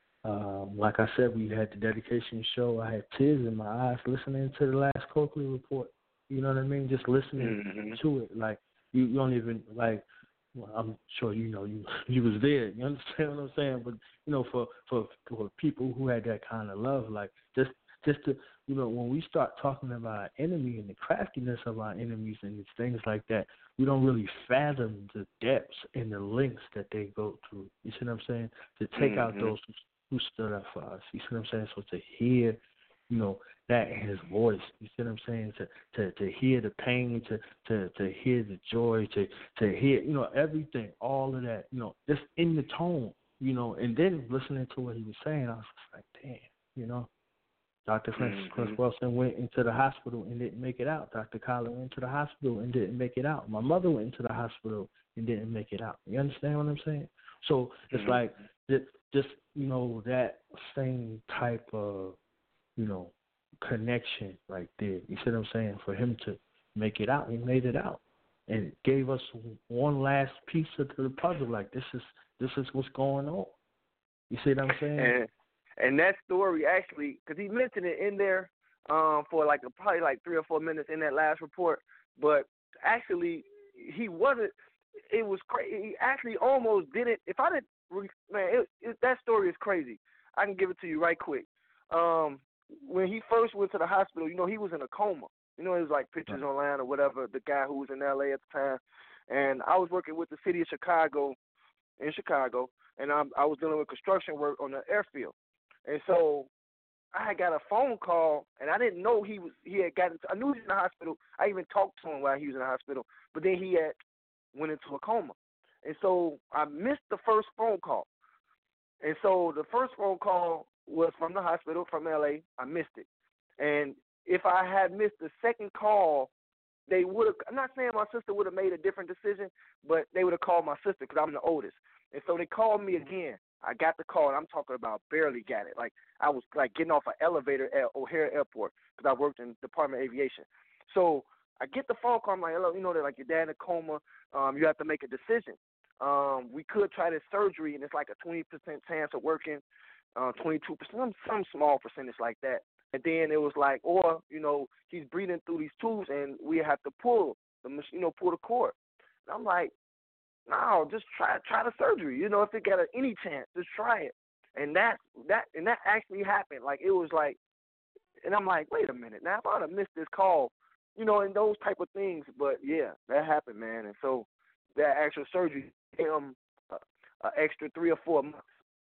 um, like I said, we had the dedication show. I had tears in my eyes listening to the last Coakley report. You know what I mean? Just listening mm-hmm. to it. Like, you, you don't even, like, well, I'm sure you know you you was there. You understand what I'm saying? But, you know, for, for, for people who had that kind of love, like, just just to, you know, when we start talking about our enemy and the craftiness of our enemies and things like that, we don't really fathom the depths and the lengths that they go through. You see what I'm saying? To take mm-hmm. out those who, who stood up for us. You see what I'm saying? So to hear, you know, that in his voice, you see what I'm saying? To to, to hear the pain, to, to, to hear the joy, to, to hear, you know, everything, all of that, you know, just in the tone, you know, and then listening to what he was saying, I was just like, damn, you know. Doctor Francis mm-hmm. Wilson went into the hospital and didn't make it out. Doctor Khaled went to the hospital and didn't make it out. My mother went into the hospital and didn't make it out. You understand what I'm saying? So it's Mm-hmm. like just, just you know that same type of you know connection right there. You see what I'm saying? For him to make it out, he made it out, and gave us one last piece of the puzzle. Like this is this is what's going on. You see what I'm saying? And and that story actually, because he mentioned it in there um, for like a, probably like three or four minutes in that last report, but actually he wasn't. It was crazy. He actually almost did it. If I didn't, man, it, it, that story is crazy. I can give it to you right quick. Um, when he first went to the hospital, you know, he was in a coma. You know, it was like pictures online or whatever. The guy who was in L A at the time, and I was working with the city of Chicago, in Chicago, and I, I was dealing with construction work on the airfield, and so I got a phone call, and I didn't know he was he had gotten. I knew he was in the hospital. I even talked to him while he was in the hospital, but then he had went into a coma, and so I missed the first phone call, and so the first phone call was from the hospital from L A. I missed it, and if I had missed the second call, they would have. I'm not saying my sister would have made a different decision, but they would have called my sister because I'm the oldest, and so they called me again. I got the call, and I'm talking about barely got it. Like, I was, like, getting off an elevator at O'Hare Airport because I worked in Department of Aviation. So I get the phone call. I'm like, hello, you know, they're like, your dad in a coma. Um, you have to make a decision. Um, we could try this surgery, and it's like a twenty percent chance of working, uh, twenty-two percent, some, some small percentage like that. And then it was like, or, you know, he's breathing through these tubes, and we have to pull the, you know, pull the cord. And I'm like, no, just try try the surgery. You know, if it got a, any chance, just try it. And that that and that actually happened. Like, it was like, and I'm like, wait a minute, now if I'd have missed this call, you know, and those type of things. But yeah, that happened, man. And so that actual surgery gave him an extra three or four months.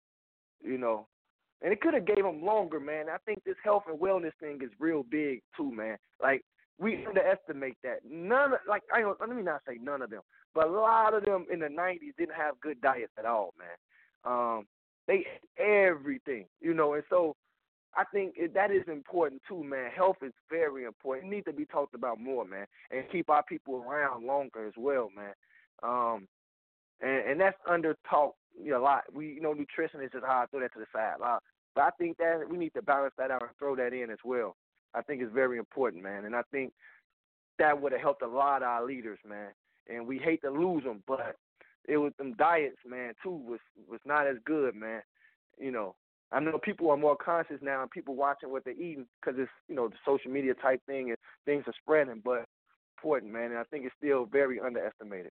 You know, and it could have gave him longer, man. I think this health and wellness thing is real big too, man. Like, we underestimate that. None of, like, I don't, let me not say none of them, but a lot of them in the nineties didn't have good diets at all, man. Um, they ate everything, you know, and so I think it, that is important too, man. Health is very important. It needs to be talked about more, man, and keep our people around longer as well, man. Um, and, and that's under talked you know, a lot. We, you know, nutrition is just how I throw that to the side. Uh, but I think that we need to balance that out and throw that in as well. I think it's very important, man, and I think that would have helped a lot of our leaders, man. And we hate to lose them, but it was them diets, man, too, was was not as good, man. You know, I know people are more conscious now, and people watching what they're eating because it's, you know, the social media type thing and things are spreading, but important, man, and I think it's still very underestimated.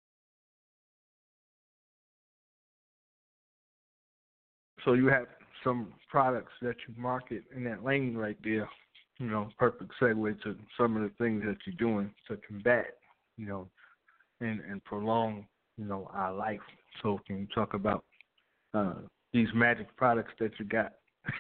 So you have some products that you market in that lane right there. You know, perfect segue to some of the things that you're doing to combat, you know, and, and prolong, you know, our life. So can you talk about uh, these magic products that you got?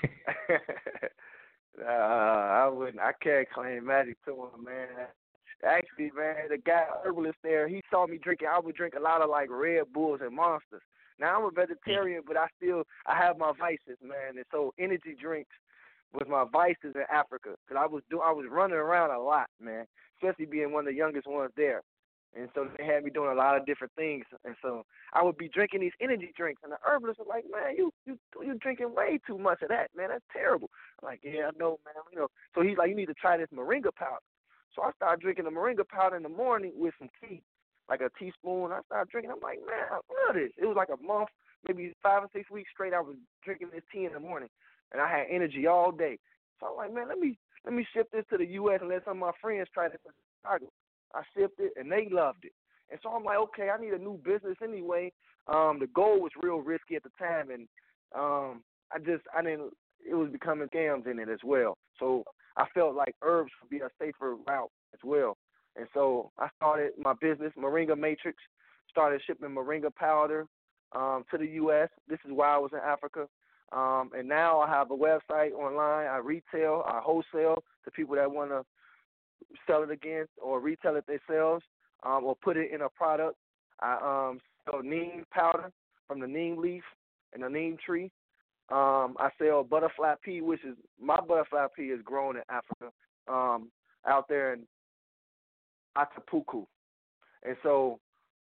uh, I wouldn't. I can't claim magic to him, man. Actually, man, the guy herbalist there, he saw me drinking. I would drink a lot of like Red Bulls and Monsters. Now I'm a vegetarian, but I still I have my vices, man. And so energy drinks was my vices in Africa, because I was do I was running around a lot, man, especially being one of the youngest ones there. And so they had me doing a lot of different things. And so I would be drinking these energy drinks, and the herbalist was like, man, you you you drinking way too much of that, man. That's terrible. I'm like, yeah, I know, man. You know. So he's like, you need to try this moringa powder. So I started drinking the moringa powder in the morning with some tea, like a teaspoon. I started drinking. I'm like, man, I love this. It was like a month, maybe five or six weeks straight. I was drinking this tea in the morning, and I had energy all day. So I'm like, man, let me let me ship this to the U S and let some of my friends try this in Chicago. I shipped it, and they loved it. And so I'm like, okay, I need a new business anyway. Um, the goal was real risky at the time, and um, I just I didn't. It was becoming scams in it as well. So I felt like herbs would be a safer route as well. And so I started my business, Moringa Matrix, started shipping moringa powder um, to the U S. This is while I was in Africa. Um, and now I have a website online. I retail, I wholesale to people that want to sell it again or retail it themselves um, or put it in a product. I um, sell neem powder from the neem leaf and the neem tree. Um, I sell butterfly pea, which is, my butterfly pea is grown in Africa, um, out there in Atapuku. And so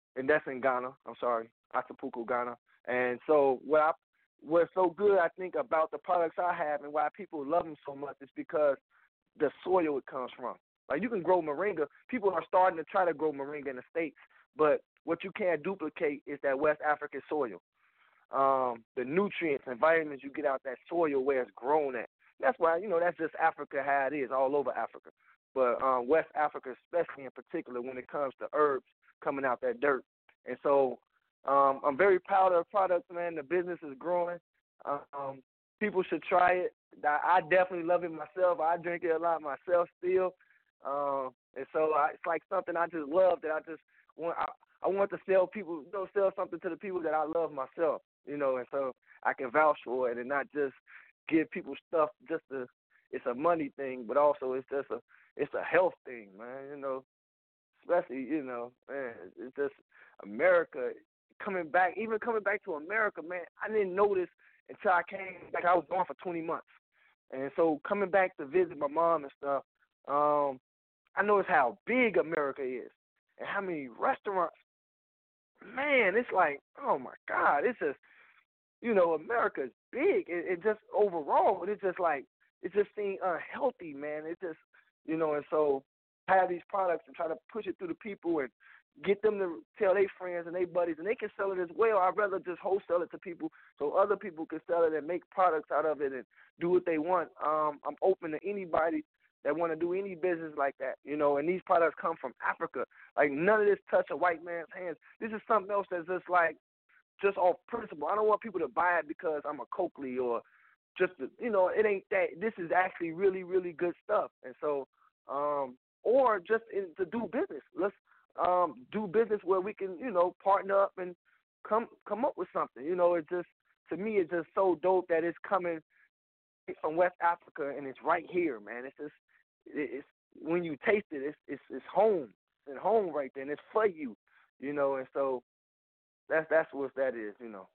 and that's in Ghana. I'm sorry, Acapulco, Ghana. And so what I what's so good, I think, about the products I have and why people love them so much is because the soil it comes from. Like, you can grow moringa. People are starting to try to grow moringa in the States, but what you can't duplicate is that West African soil. Um, the nutrients and vitamins you get out that soil where it's grown at. That's why, you know, that's just Africa how it is, all over Africa. But um, West Africa, especially in particular, when it comes to herbs coming out that dirt. And so um, I'm very proud of the product, man. The business is growing. Um, people should try it. I definitely love it myself. I drink it a lot myself still. Um, and so I, it's like something I just love that I just want. I, I want to sell people, you know, sell something to the people that I love myself, you know, and so I can vouch for it and not just give people stuff just to, it's a money thing, but also it's just a, it's a health thing, man, you know, especially, you know, man, it's just America coming back, even coming back to America, man, I didn't notice until I came back. I was gone for twenty months. And so coming back to visit my mom and stuff, um, I noticed how big America is and how many restaurants. Man, it's like, oh, my God, it's just, you know, America is big. It, it just overall, it's just like, it just seems unhealthy, man. It just, you know, and so I have these products and try to push it through the people and get them to tell their friends and their buddies, and they can sell it as well. I'd rather just wholesale it to people so other people can sell it and make products out of it and do what they want. Um, I'm open to anybody that want to do any business like that, you know, and these products come from Africa. Like, none of this touch a white man's hands. This is something else that's just like, just off principle. I don't want people to buy it because I'm a Coakley or just, to, you know, it ain't that. This is actually really, really good stuff. And so, um, or just in, to do business. Let's um, do business where we can, you know, partner up and come come up with something. You know, it just, to me, it's just so dope that it's coming from West Africa and it's right here, man. It's just, it's, when you taste it, it's it's, it's home. It's at home right there, and it's for you, you know, and so that's that's what that is, you know.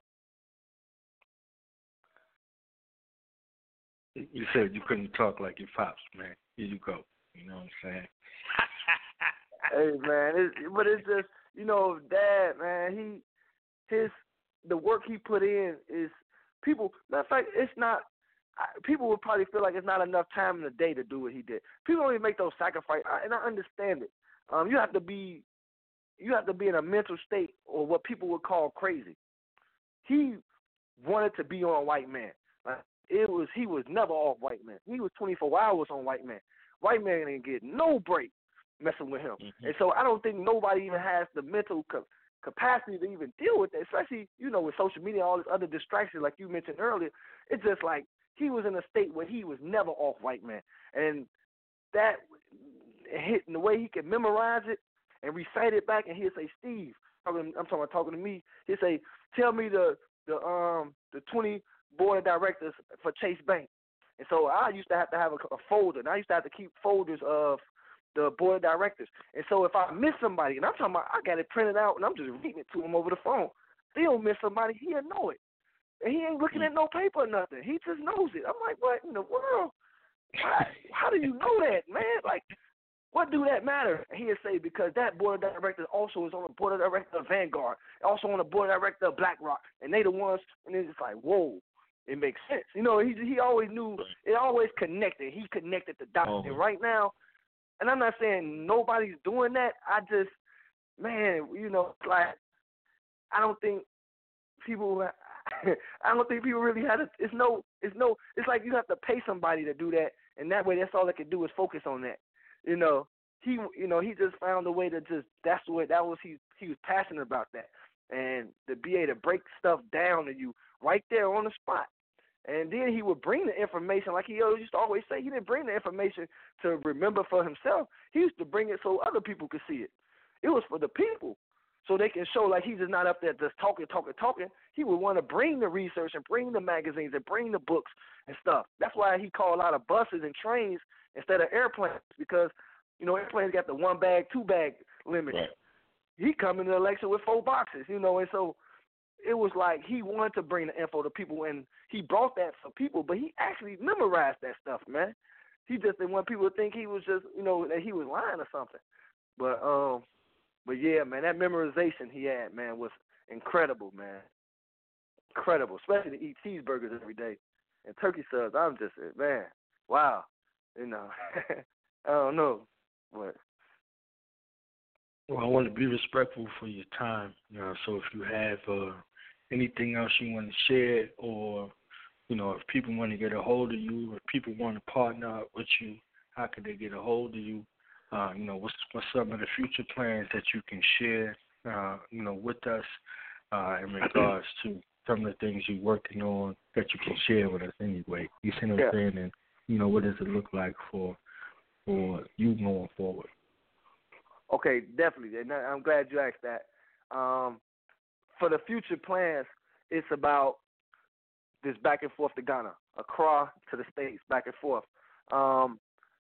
You said you couldn't talk like your pops, man. Here you go. You know what I'm saying? Hey, man, it's, but it's just, you know, Dad, man, he, his, the work he put in is, people, matter of fact, it's not, people would probably feel like it's not enough time in the day to do what he did. People don't even make those sacrifices, and I understand it. Um, you have to be, you have to be in a mental state or what people would call crazy. He wanted to be on White Man. Like, it was, he was never off White Man. He was twenty-four hours on White Man. White Man didn't get no break messing with him. Mm-hmm. And so I don't think nobody even has the mental co- capacity to even deal with that, especially, you know, with social media, all this other distractions like you mentioned earlier. It's just like he was in a state where he was never off White Man. And that hit, and the way he can memorize it and recite it back, and he'll say, Steve, I'm talking about talking to me, he'll say, tell me the the um the twenty board of directors for Chase Bank. And so I used to have to have a, a folder, and I used to have to keep folders of the board of directors. And so if I miss somebody, and I'm talking about I got it printed out, and I'm just reading it to him over the phone. If he don't miss somebody, he'll know it. And he ain't looking at no paper or nothing. He just knows it. I'm like, what in the world? How, how do you know that, man? Like, what do that matter? And he'll say, because that board of directors also is on the board of directors of Vanguard, also on the board of directors of BlackRock, and they the ones, and it's just like, whoa, it makes sense. You know, he he always knew, it always connected. He connected the dots. Oh. And right now, and I'm not saying nobody's doing that, I just, man, you know, like, I don't think people, I don't think people really have to, it's no, it's no, it's like you have to pay somebody to do that, and that way that's all they can do is focus on that. You know, he, you know, he just found a way to just, that's what, that was, he, he was passionate about that. And to be able to break stuff down to you right there on the spot. And then he would bring the information, like he used to always say, he didn't bring the information to remember for himself. He used to bring it so other people could see it. It was for the people, so they can show, like, he's just not up there just talking, talking, talking. He would want to bring the research and bring the magazines and bring the books and stuff. That's why he called out of buses and trains instead of airplanes, because, you know, airplanes got the one bag, two bag limit. Right. He come into the lecture with four boxes, you know, and so it was like he wanted to bring the info to people, and he brought that for people, but he actually memorized that stuff, man. He just didn't want people to think he was just, you know, that he was lying or something. But um, but yeah, man, that memorization he had, man, was incredible, man. Incredible, especially to eat cheeseburgers every day and turkey subs. I'm just, man, wow. You know, I don't know, but. Well, I want to be respectful for your time. You know, so if you have uh, anything else you want to share, or you know, if people want to get a hold of you, or if people want to partner up with you, how can they get a hold of you? Uh, you know, what's what's some of the future plans that you can share, uh, you know, with us uh, in regards to some of the things you're working on that you can share with us anyway. You see what I'm saying? And you know, what does it look like for for you going forward? Okay, definitely, and I'm glad you asked that. Um, for the future plans, it's about this back and forth to Ghana, Accra to the States, back and forth. Um,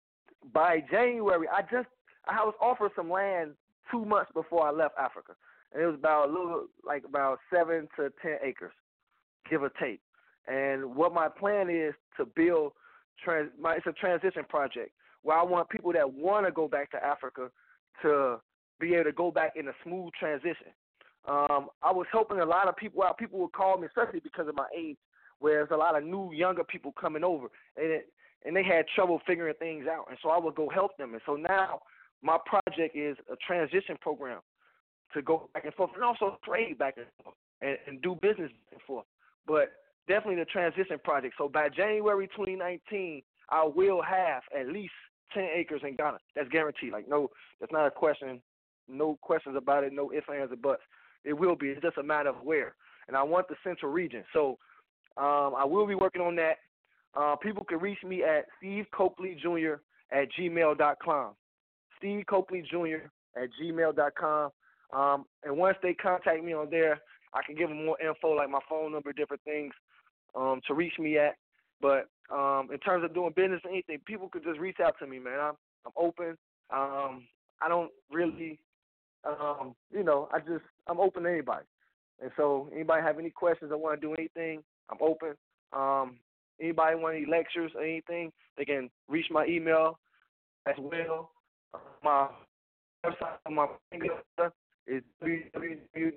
by January, I just I was offered some land two months before I left Africa, and it was about a little like about seven to ten acres, give or take. And what my plan is to build, trans, my, it's a transition project where I want people that want to go back to Africa to be able to go back in a smooth transition. Um, I was helping a lot of people out. People would call me, especially because of my age, where there's a lot of new, younger people coming over, and it, and they had trouble figuring things out. And so I would go help them. And so now my project is a transition program to go back and forth, and also trade back and forth and, and do business back and forth. But definitely the transition project. So by January twenty nineteen, I will have at least ten acres in Ghana. That's guaranteed. Like, no, that's not a question. No questions about it. No ifs, ands, or buts. It will be. It's just a matter of where. And I want the central region. So um, I will be working on that. Uh, people can reach me at Steve Copley Junior at gmail dot com. Steve Copley Junior at gmail dot com. Um, and once they contact me on there, I can give them more info, like my phone number, different things um, to reach me at. But um, in terms of doing business or anything, people could just reach out to me, man. I'm I'm open. Um, I don't really, um, you know, I just I'm open to anybody. And so anybody have any questions or want to do anything, I'm open. Um, anybody want any lectures or anything, they can reach my email as well. My website for my Moringa is w w w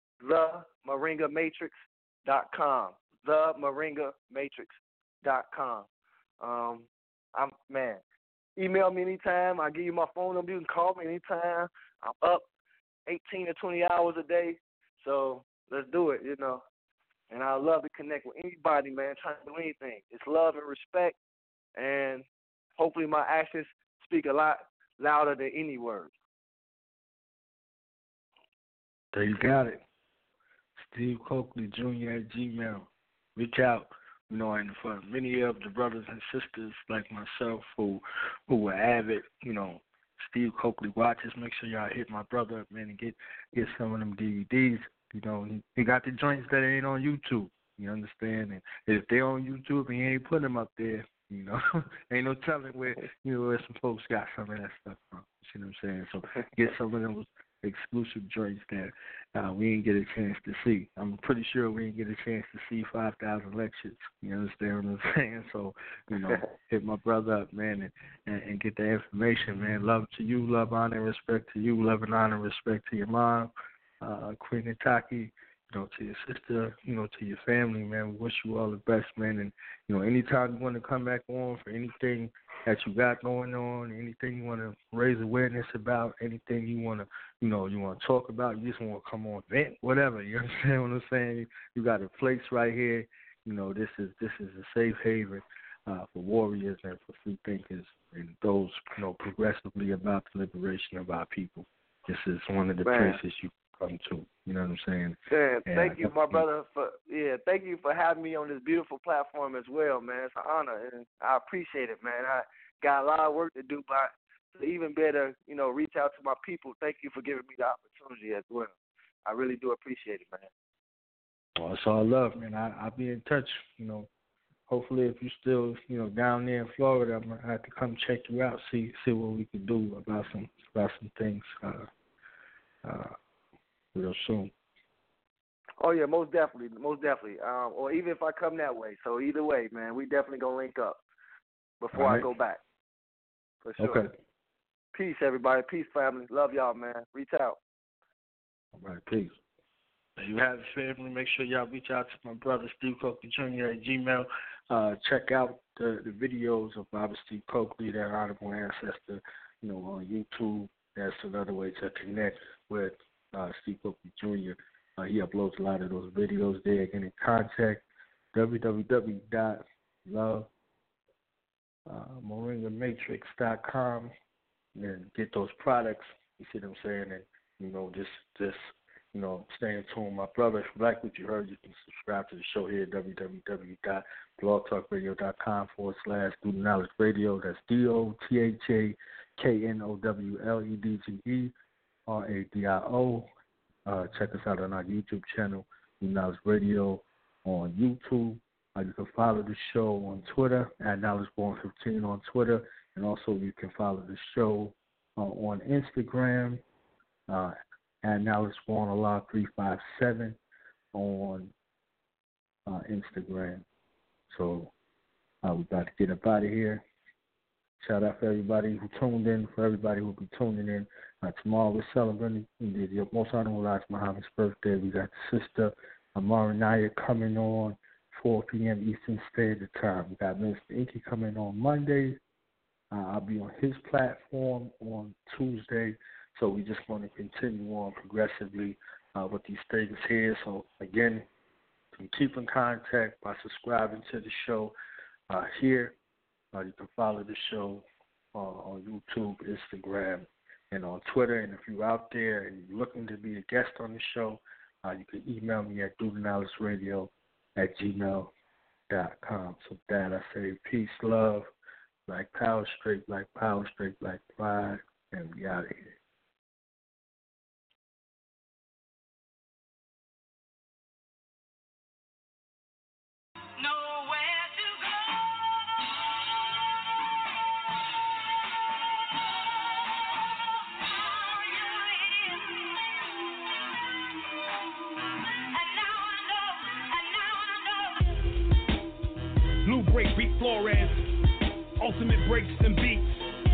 dot the moringa matrix dot com. the moringa matrix dot com. Um, I'm man. Email me anytime. I'll give you my phone number. You can call me anytime. I'm up eighteen to twenty hours a day. So let's do it, you know. And I love to connect with anybody, man, trying to do anything. It's love and respect, and hopefully my actions speak a lot louder than any words. There you got it. Steve Copley Junior at Gmail. Reach out. You know, and for many of the brothers and sisters like myself who who were avid, you know, Steve Copley watches, make sure y'all hit my brother up, man, and get get some of them D V Ds. You know, he, he got the joints that ain't on YouTube. You understand? And if they on YouTube and he ain't putting them up there, you know, ain't no telling where you know where some folks got some of that stuff from. You see what I'm saying? So get some of those exclusive joints that uh, we didn't get a chance to see. I'm pretty sure we didn't get a chance to see five thousand lectures. You understand what I'm saying? So, you know, hit my brother up, man, and, and, and get the information, man. Love to you, love, honor, and respect to you, love and honor and respect to your mom, uh, Queen Nataki, you know, to your sister, you know, to your family, man. We wish you all the best, man. And, you know, anytime you want to come back on for anything that you got going on, anything you want to raise awareness about, anything you want to, you know, you want to talk about, you just want to come on, vent, whatever. You understand what I'm saying? You got a place right here. You know, this is this is a safe haven uh, for warriors and for free thinkers and those, you know, progressively about the liberation of our people. This is one of the Man. places you come to. You know what I'm saying? Yeah, and thank I, you, my brother, for yeah, thank you for having me on this beautiful platform as well, man. It's an honor, and I appreciate it, man. I got a lot of work to do, but to even better, you know, reach out to my people. Thank you for giving me the opportunity as well. I really do appreciate it, man. Well, it's all love, man. I, I'll be in touch, you know. Hopefully, if you're still, you know, down there in Florida, I'm gonna have to come check you out, see see what we can do about some about some things uh, uh, real soon. Oh yeah, most definitely, most definitely. Um, or even if I come that way. So either way, man, we definitely gonna link up before right. I go back. For sure. Okay. Peace, everybody. Peace, family. Love y'all, man. Reach out. right, peace. There you have it, family. Make sure y'all reach out to my brother Steve Coakley Junior at Gmail. Uh, check out the, the videos of Robert Steve Coakley, that honorable ancestor, you know, on YouTube. That's another way to connect with uh, Steve Coakley Junior Uh, he uploads a lot of those videos there. Get in contact, w w w dot love moringa matrix dot com, and get those products. You see what I'm saying? And, you know, just, just you know, stay in tune. My brother, if you like what you heard, you can subscribe to the show here at w w w dot blog talk radio dot com forward slash Do the Knowledge Radio. That's D O T H A K N O W L E D G E R A D I O. Uh, check us out on our YouTube channel, Do Knowledge Radio on YouTube. Uh, you can follow the show on Twitter at Knowledge Born fifteen on Twitter, and also you can follow the show uh, on Instagram uh, at Knowledge Born Allah three five seven on uh, Instagram. So uh, we're about to get up out of here. Shout out for everybody who tuned in, for everybody who will be tuning in. Uh, tomorrow we're celebrating the most honorable Elijah Muhammad's birthday. We got the sister Amara Naya coming on four p.m. Eastern Standard Time. We got Mister Inky coming on Monday. Uh, I'll be on his platform on Tuesday. So we just want to continue on progressively uh, with these things here. So again, you can keep in contact by subscribing to the show uh, here. Uh, you can follow the show uh, on YouTube, Instagram, and on Twitter. And if you're out there and you're looking to be a guest on the show, uh, you can email me at do the knowledge radio at gmail dot com. So with that, I say peace, love, black power, straight black power, straight black pride, and we out of here. Flores, ultimate breaks and beats.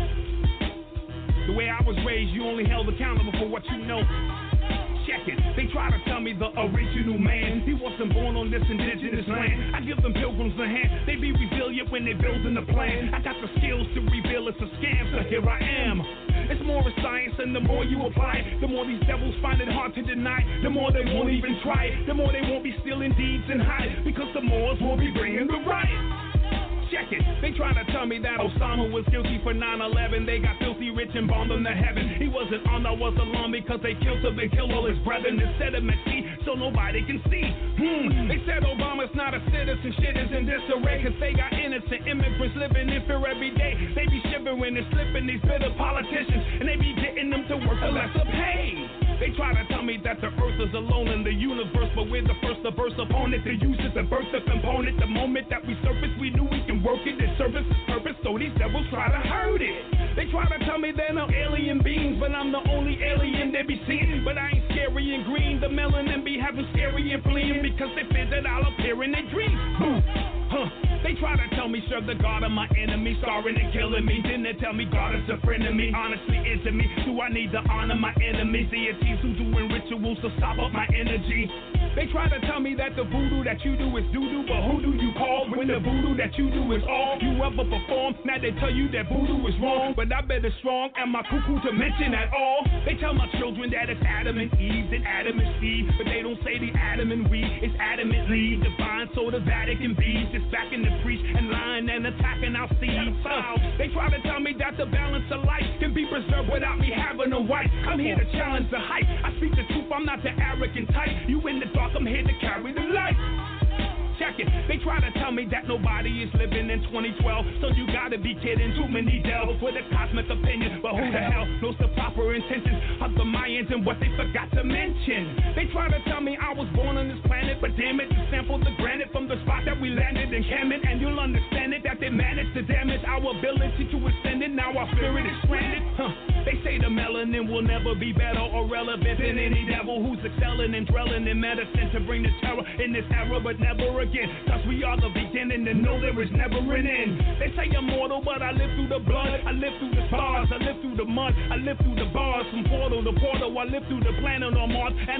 The way I was raised, you only held accountable for what you know. Check it, they try to tell me the original man, he wasn't born on this indigenous land. I give them pilgrims a hand, they be resilient when they building a plan. I got the skills to reveal it's a scam, so here I am. It's more of science, and the more you apply it, the more these devils find it hard to deny. The more they won't even try it, the more they won't be stealing deeds and hide, because the Moors will be bringing the riot. Check it. They try to tell me that Osama was guilty for nine eleven. They got filthy rich and bombed him to heaven. He wasn't on, I was alone because they killed him and killed all his brethren. They set him at sea so nobody can see. Hmm. They said Obama's not a citizen. Shit is in disarray because they got innocent immigrants living in fear every day. They be shivering and slipping, these bitter politicians, and they be getting them to work for lesser pay. They try to tell me that the earth is alone in the universe, but we're the first to burst upon it. To use it to birth the component. The moment that we surface, we knew we can work it. It service is purpose, so these devils try to hurt it. They try to tell me they're no alien beings, but I'm the only alien they be seeing. But I ain't scary and green. The melanin be having scary and fleeing because they fear that I'll appear in their dreams. Boom. Huh. They try to tell me serve the God of my enemy, starring and killing me. Then they tell me God is a friend of me. Honestly, is it me? Do I need to honor my enemies? Deities who doing rituals to stop up my energy. They try to tell me that the voodoo that you do is doo-doo, but who do you call when the voodoo that you do is all you ever perform? Now they tell you that voodoo is wrong, but I bet it's strong. Am I cuckoo to mention at all? They tell my children that it's Adam and Eve, then Adam and Steve, but they don't say the Adam and we. It's adamantly divine, so the Vatican bees just backing the priest and lying and attacking our seeds. Uh, they try to tell me that the balance of life can be preserved without me having a wife. I'm here to challenge the hype. I speak the truth, I'm not the arrogant type. You in the dark, I'm here to carry the light. Check it. They try to tell me that nobody is living in twenty twelve, so you gotta be kidding. Too many delve with a cosmic opinion, but who the hell knows the proper intentions of the Mayans and what they forgot to mention? They try to tell me I was born on this planet, but damn it, to sample the granite from the spot that we landed in Kemet, and you'll understand it that they managed to damage our ability to extend it. Now our spirit is stranded. Huh. They say the melanin will never be better or relevant than any devil who's excelling and dwelling in medicine to bring the terror in this era, but never again. Cause we are the beginning and know there is never an end. They say I'm mortal, but I live through the blood. I live through the stars. I live through the mud. I live through the bars. From portal to portal, I live through the planet on Mars. And I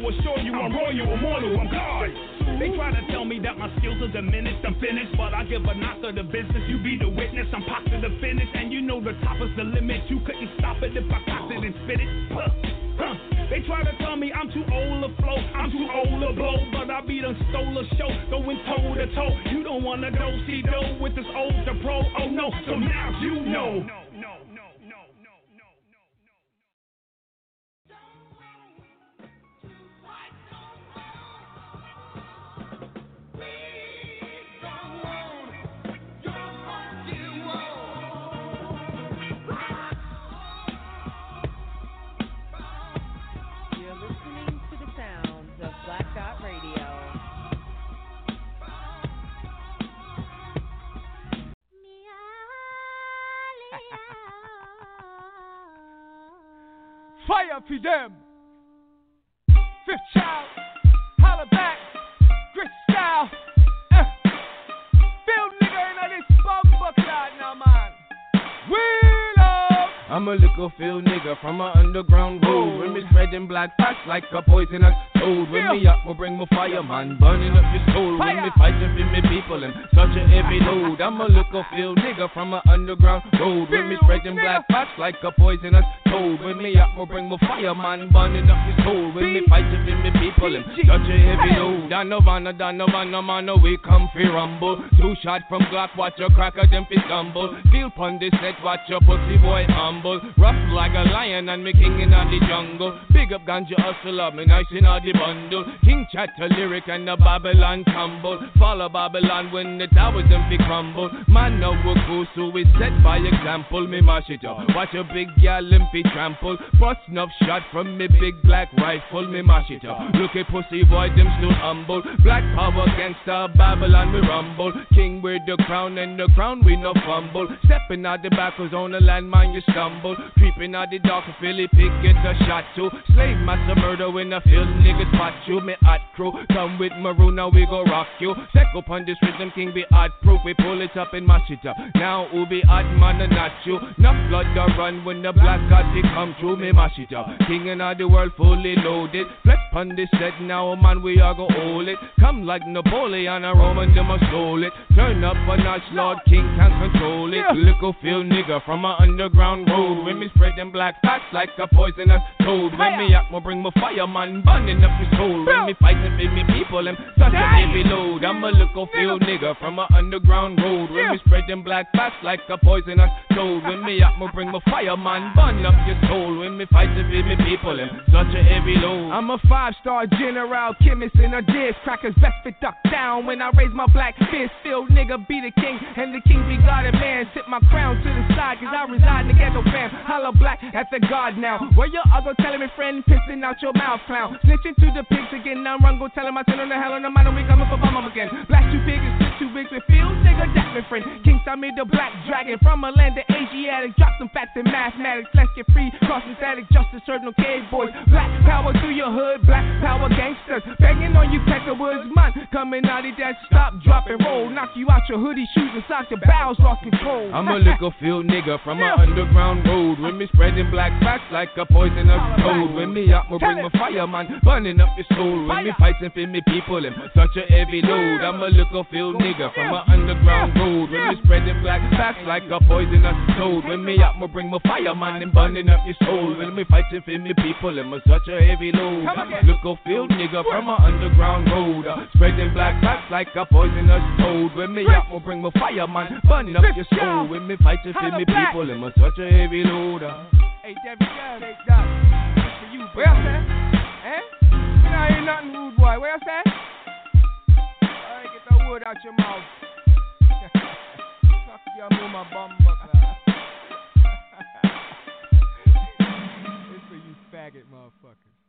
assure you I'm royal, immortal, I'm God. They try to tell me that my skills are diminished, I'm finished, but I give a knock of the business. You be the witness, I'm pop to the finish, and you know the top is the limit. You couldn't stop it if I cocked it and spit it. Huh. Huh. They try to tell me I'm too old to flow, I'm too old to blow, but I be done stole a show, going toe to toe. You don't wanna go see dough with this old to pro. Oh no, so now you know. Fire for them. Fifth child, holla back, grit style. Uh. Field nigga in this bumper cloud now, man. We love. I'm a little field nigga from a underground road. When me spreading black facts like a poisonous toad. When me up, we bring my fire, man, burning up your soul. When me fighting for me people and such a heavy load. I'm a little field nigga from a underground road. When me spreading black facts like a poisonous toad. When me up, we bring my fire, man, burning up your soul. When me fighting for me people and such a heavy load. Donovan, Donovan, man, we come fi rumble. Two shot from Glock, watch your cracker, them fi stumble. Feel pon this set, watch your pussy boy humble. Rough like a lion and me king in the jungle. Big up ganja hustler, me nice in all the bundle. King chatter lyric and the Babylon tumble. Follow Babylon when the towers them fi crumble. Man now we go so we set by example. Me mash it up, watch a big gal and fi trample. Bust enough shot from me big black rifle. Me mash it up, look at pussy boy them still humble. Black power gangster Babylon we rumble. King with the crown and the crown we no fumble. Stepping out the back was on the landmine you stumble. Creeping out the dark of Philly pig get a shot too. Slave master murder when I feel niggas spot you. Me hot crew come with maroon now we go rock you. Set up on this rhythm king be hot proof. We pull it up and mash it up. Now who be hot man and not you. Enough blood to run when the black god he come through. Me mash it up. King in all the world fully loaded. Flex on this set now man we are go hold it. Come like Napoleon a Roman them a stole it. Turn up a notch Lord King can't control it. Little field nigga from a underground road. When me spread them black facts like a poisonous toad. When me up, me bring my fire, man, burning up your soul. When me fighting for me people, them such a heavy load. I'm a little field nigga from a underground road. When me spread them black facts like a poisonous toad. When me up, me bring my fire, man, burning up your soul. When me fighting for me people, them such a heavy load. I'm a five-star general, chemist in a dish. Crackers best fit duck down when I raise my black fist. Field nigga be the king, and the king be God and man. Tip my crown to the side, cause I reside in the ghetto fam. Holla black at the God now. Where your other telling me friend pissing out your mouth clown. Snitching to the pigs again. Now run go tell him I tell him the hell on the man and we coming for bomb again. Black too big and spit too big with field nigga that me friend. Kingston made the black dragon from a land of Asiatic. Drop some facts in mathematics. Let's get free. Crossing static. Justice serve no cave boys. Black power through your hood. Black power gangsters. Banging on you Peckerwoods man. Coming out of that stop, drop and roll. Knock you out your hoodie shoes and sock your bowels lost control. I'm a little field nigga from yeah. a underground road. When me spreading black facts like a poisonous toad. When me up, me bring my fire, man, burning up your soul. When me fighting for me people, them such a heavy load. I'm a little field nigga from a underground road. When me spreading black facts like a poisonous toad. When me up, me bring my fire, man, and burning up your soul. When me fighting for me people, them such a heavy load. Little field nigga from a underground road. Spreading black facts like a poisonous toad. When me up, me bring my fire, man, burning up your soul. When me fighting for me people, them such a heavy load. Hey, Debbie, take that. That's for you, where you say? Eh? You know, ain't nothing rude, boy. Where you say? Alright, get the word out your mouth. Fuck your mama bum buckler. It's for you faggot motherfuckers.